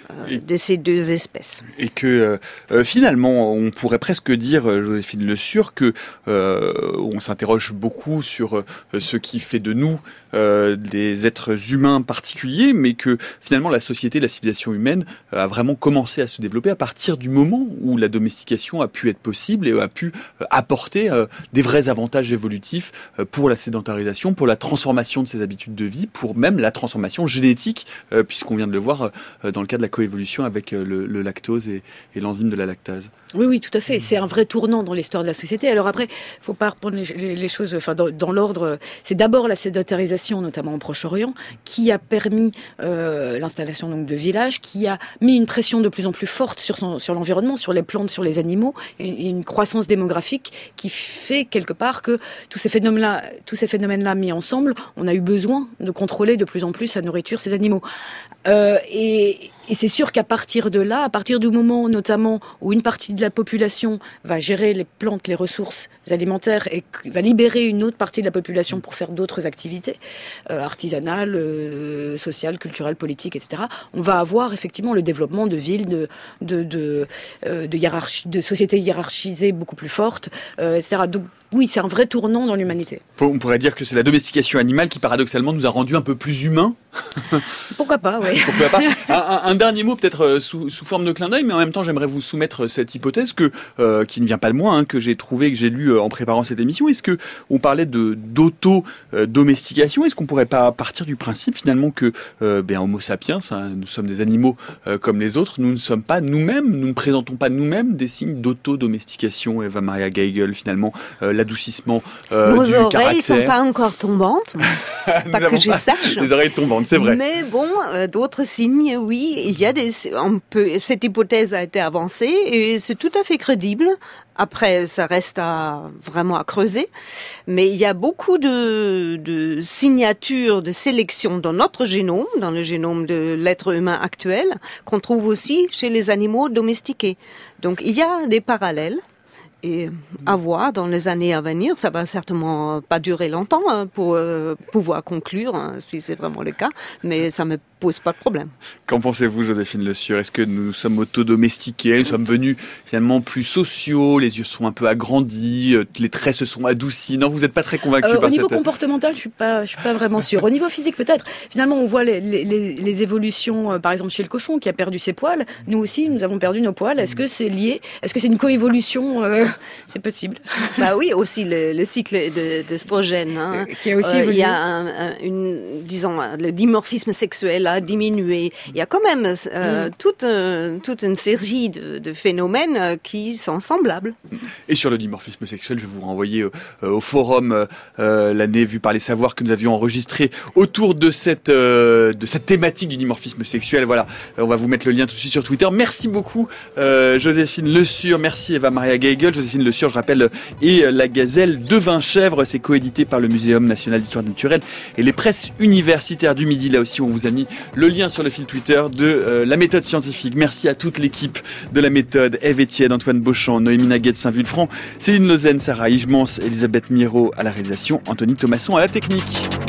euh, de ces deux espèces. Et que euh, finalement, on pourrait presque dire, Joséphine Le Sur, que euh, on s'interroge beaucoup sur euh, ce qui fait de nous euh, des êtres humains particuliers, mais que finalement la société, la civilisation humaine euh, a vraiment commencé à se développer à partir du moment où la domestication a pu être possible et a pu euh, apporter euh, des vrais avantages évolutifs euh, pour la sédentarisation, pour la transformation de ses habitudes de vie, pour même la transformation génétique, euh, puisqu'on vient de le voir euh, dans le cas de la coévolution avec euh, le, le lactose et, et l'enzyme de la lactase. Oui, oui, tout à fait. C'est un vrai tournant dans l'histoire de la société. Alors après, il faut pas reprendre les, les, les choses, enfin dans, dans l'ordre. C'est d'abord la sédentarisation, notamment au Proche-Orient, qui a permis euh, l'installation donc de villages, qui a mis une pression de plus en plus forte sur son, sur l'environnement, sur les plantes, sur les animaux, et une, une croissance démographique qui fait quelque part que tous ces phénomènes-là, tous ces phénomènes-là mis ensemble, on a eu besoin de contrôler de plus en plus sa nourriture, ces animaux. Euh, et Et c'est sûr qu'à partir de là, à partir du moment notamment où une partie de la population va gérer les plantes, les ressources alimentaires et va libérer une autre partie de la population pour faire d'autres activités euh, artisanales, euh, sociales, culturelles, politiques, et cetera, on va avoir effectivement le développement de villes, de, de, de, euh, de, hiérarchie, de sociétés hiérarchisées beaucoup plus fortes, euh, et cetera. Donc, oui, c'est un vrai tournant dans l'humanité. On pourrait dire que c'est la domestication animale qui, paradoxalement, nous a rendus un peu plus humains. Pourquoi pas, oui. Pourquoi pas. Un, un, un dernier mot, peut-être euh, sous, sous forme de clin d'œil, mais en même temps, j'aimerais vous soumettre cette hypothèse que, euh, qui ne vient pas de moi, hein, que j'ai trouvé, que j'ai lu euh, en préparant cette émission. Est-ce que on parlait de d'auto-domestication? Est-ce qu'on pourrait pas partir du principe, finalement, que euh, ben, Homo sapiens, hein, nous sommes des animaux euh, comme les autres, nous ne sommes pas nous-mêmes, nous ne présentons pas nous-mêmes des signes d'auto-domestication, Eva Maria Geigel, finalement, euh, l'adoucissement euh, Nos du oreilles caractère. ne sont pas encore tombantes, pas que je pas sache. Les oreilles tombantes, c'est vrai. Mais bon, euh, d'autres signes, oui, il y a des, on peut, cette hypothèse a été avancée et c'est tout à fait crédible. Après, ça reste à, vraiment à creuser. Mais il y a beaucoup de, de signatures de sélection dans notre génome, dans le génome de l'être humain actuel, qu'on trouve aussi chez les animaux domestiqués. Donc il y a des parallèles. Et à voir dans les années à venir, ça va certainement pas durer longtemps hein, pour euh, pouvoir conclure hein, si c'est vraiment le cas, mais ça me pose pas de problème. Qu'en pensez-vous, Joséphine Le Sur? Est-ce que nous sommes auto-domestiqués, nous sommes venus finalement plus sociaux, les yeux sont un peu agrandis, les traits se sont adoucis? Non, vous n'êtes pas très convaincu euh, par Au niveau cette... comportemental, je suis pas, je suis pas vraiment sûre. Au niveau physique, peut-être. Finalement, on voit les, les, les évolutions, euh, par exemple chez le cochon qui a perdu ses poils. Nous aussi, nous avons perdu nos poils. Est-ce que c'est lié? Est-ce que c'est une coévolution euh... C'est possible. Bah oui, aussi le, le cycle de, d'œstrogène. Hein. Qui a aussi euh, évolué. Il y a un, un, une, disons, le dimorphisme sexuel a diminué. Il y a quand même euh, mm. toute, euh, toute une série de, de phénomènes euh, qui sont semblables. Et sur le dimorphisme sexuel, je vais vous renvoyer euh, au forum euh, l'année vue par les savoirs que nous avions enregistré autour de cette, euh, de cette thématique du dimorphisme sexuel. Voilà, on va vous mettre le lien tout de suite sur Twitter. Merci beaucoup, euh, Joséphine Le Sur. Merci Eva Maria Geigel. Joséphine Le Sur, je rappelle, et La Gazelle de Vinchèvre. C'est coédité par le Muséum national d'histoire naturelle et les presses universitaires du Midi. Là aussi, on vous a mis le lien sur le fil Twitter de euh, La Méthode Scientifique. Merci à toute l'équipe de La Méthode. Ève Etienne, Antoine Beauchamp, Noémie Naguet de Saint-Vulfranc, Céline Lausanne, Sarah Hijmans, Elisabeth Miro à la réalisation, Anthony Thomasson à la technique.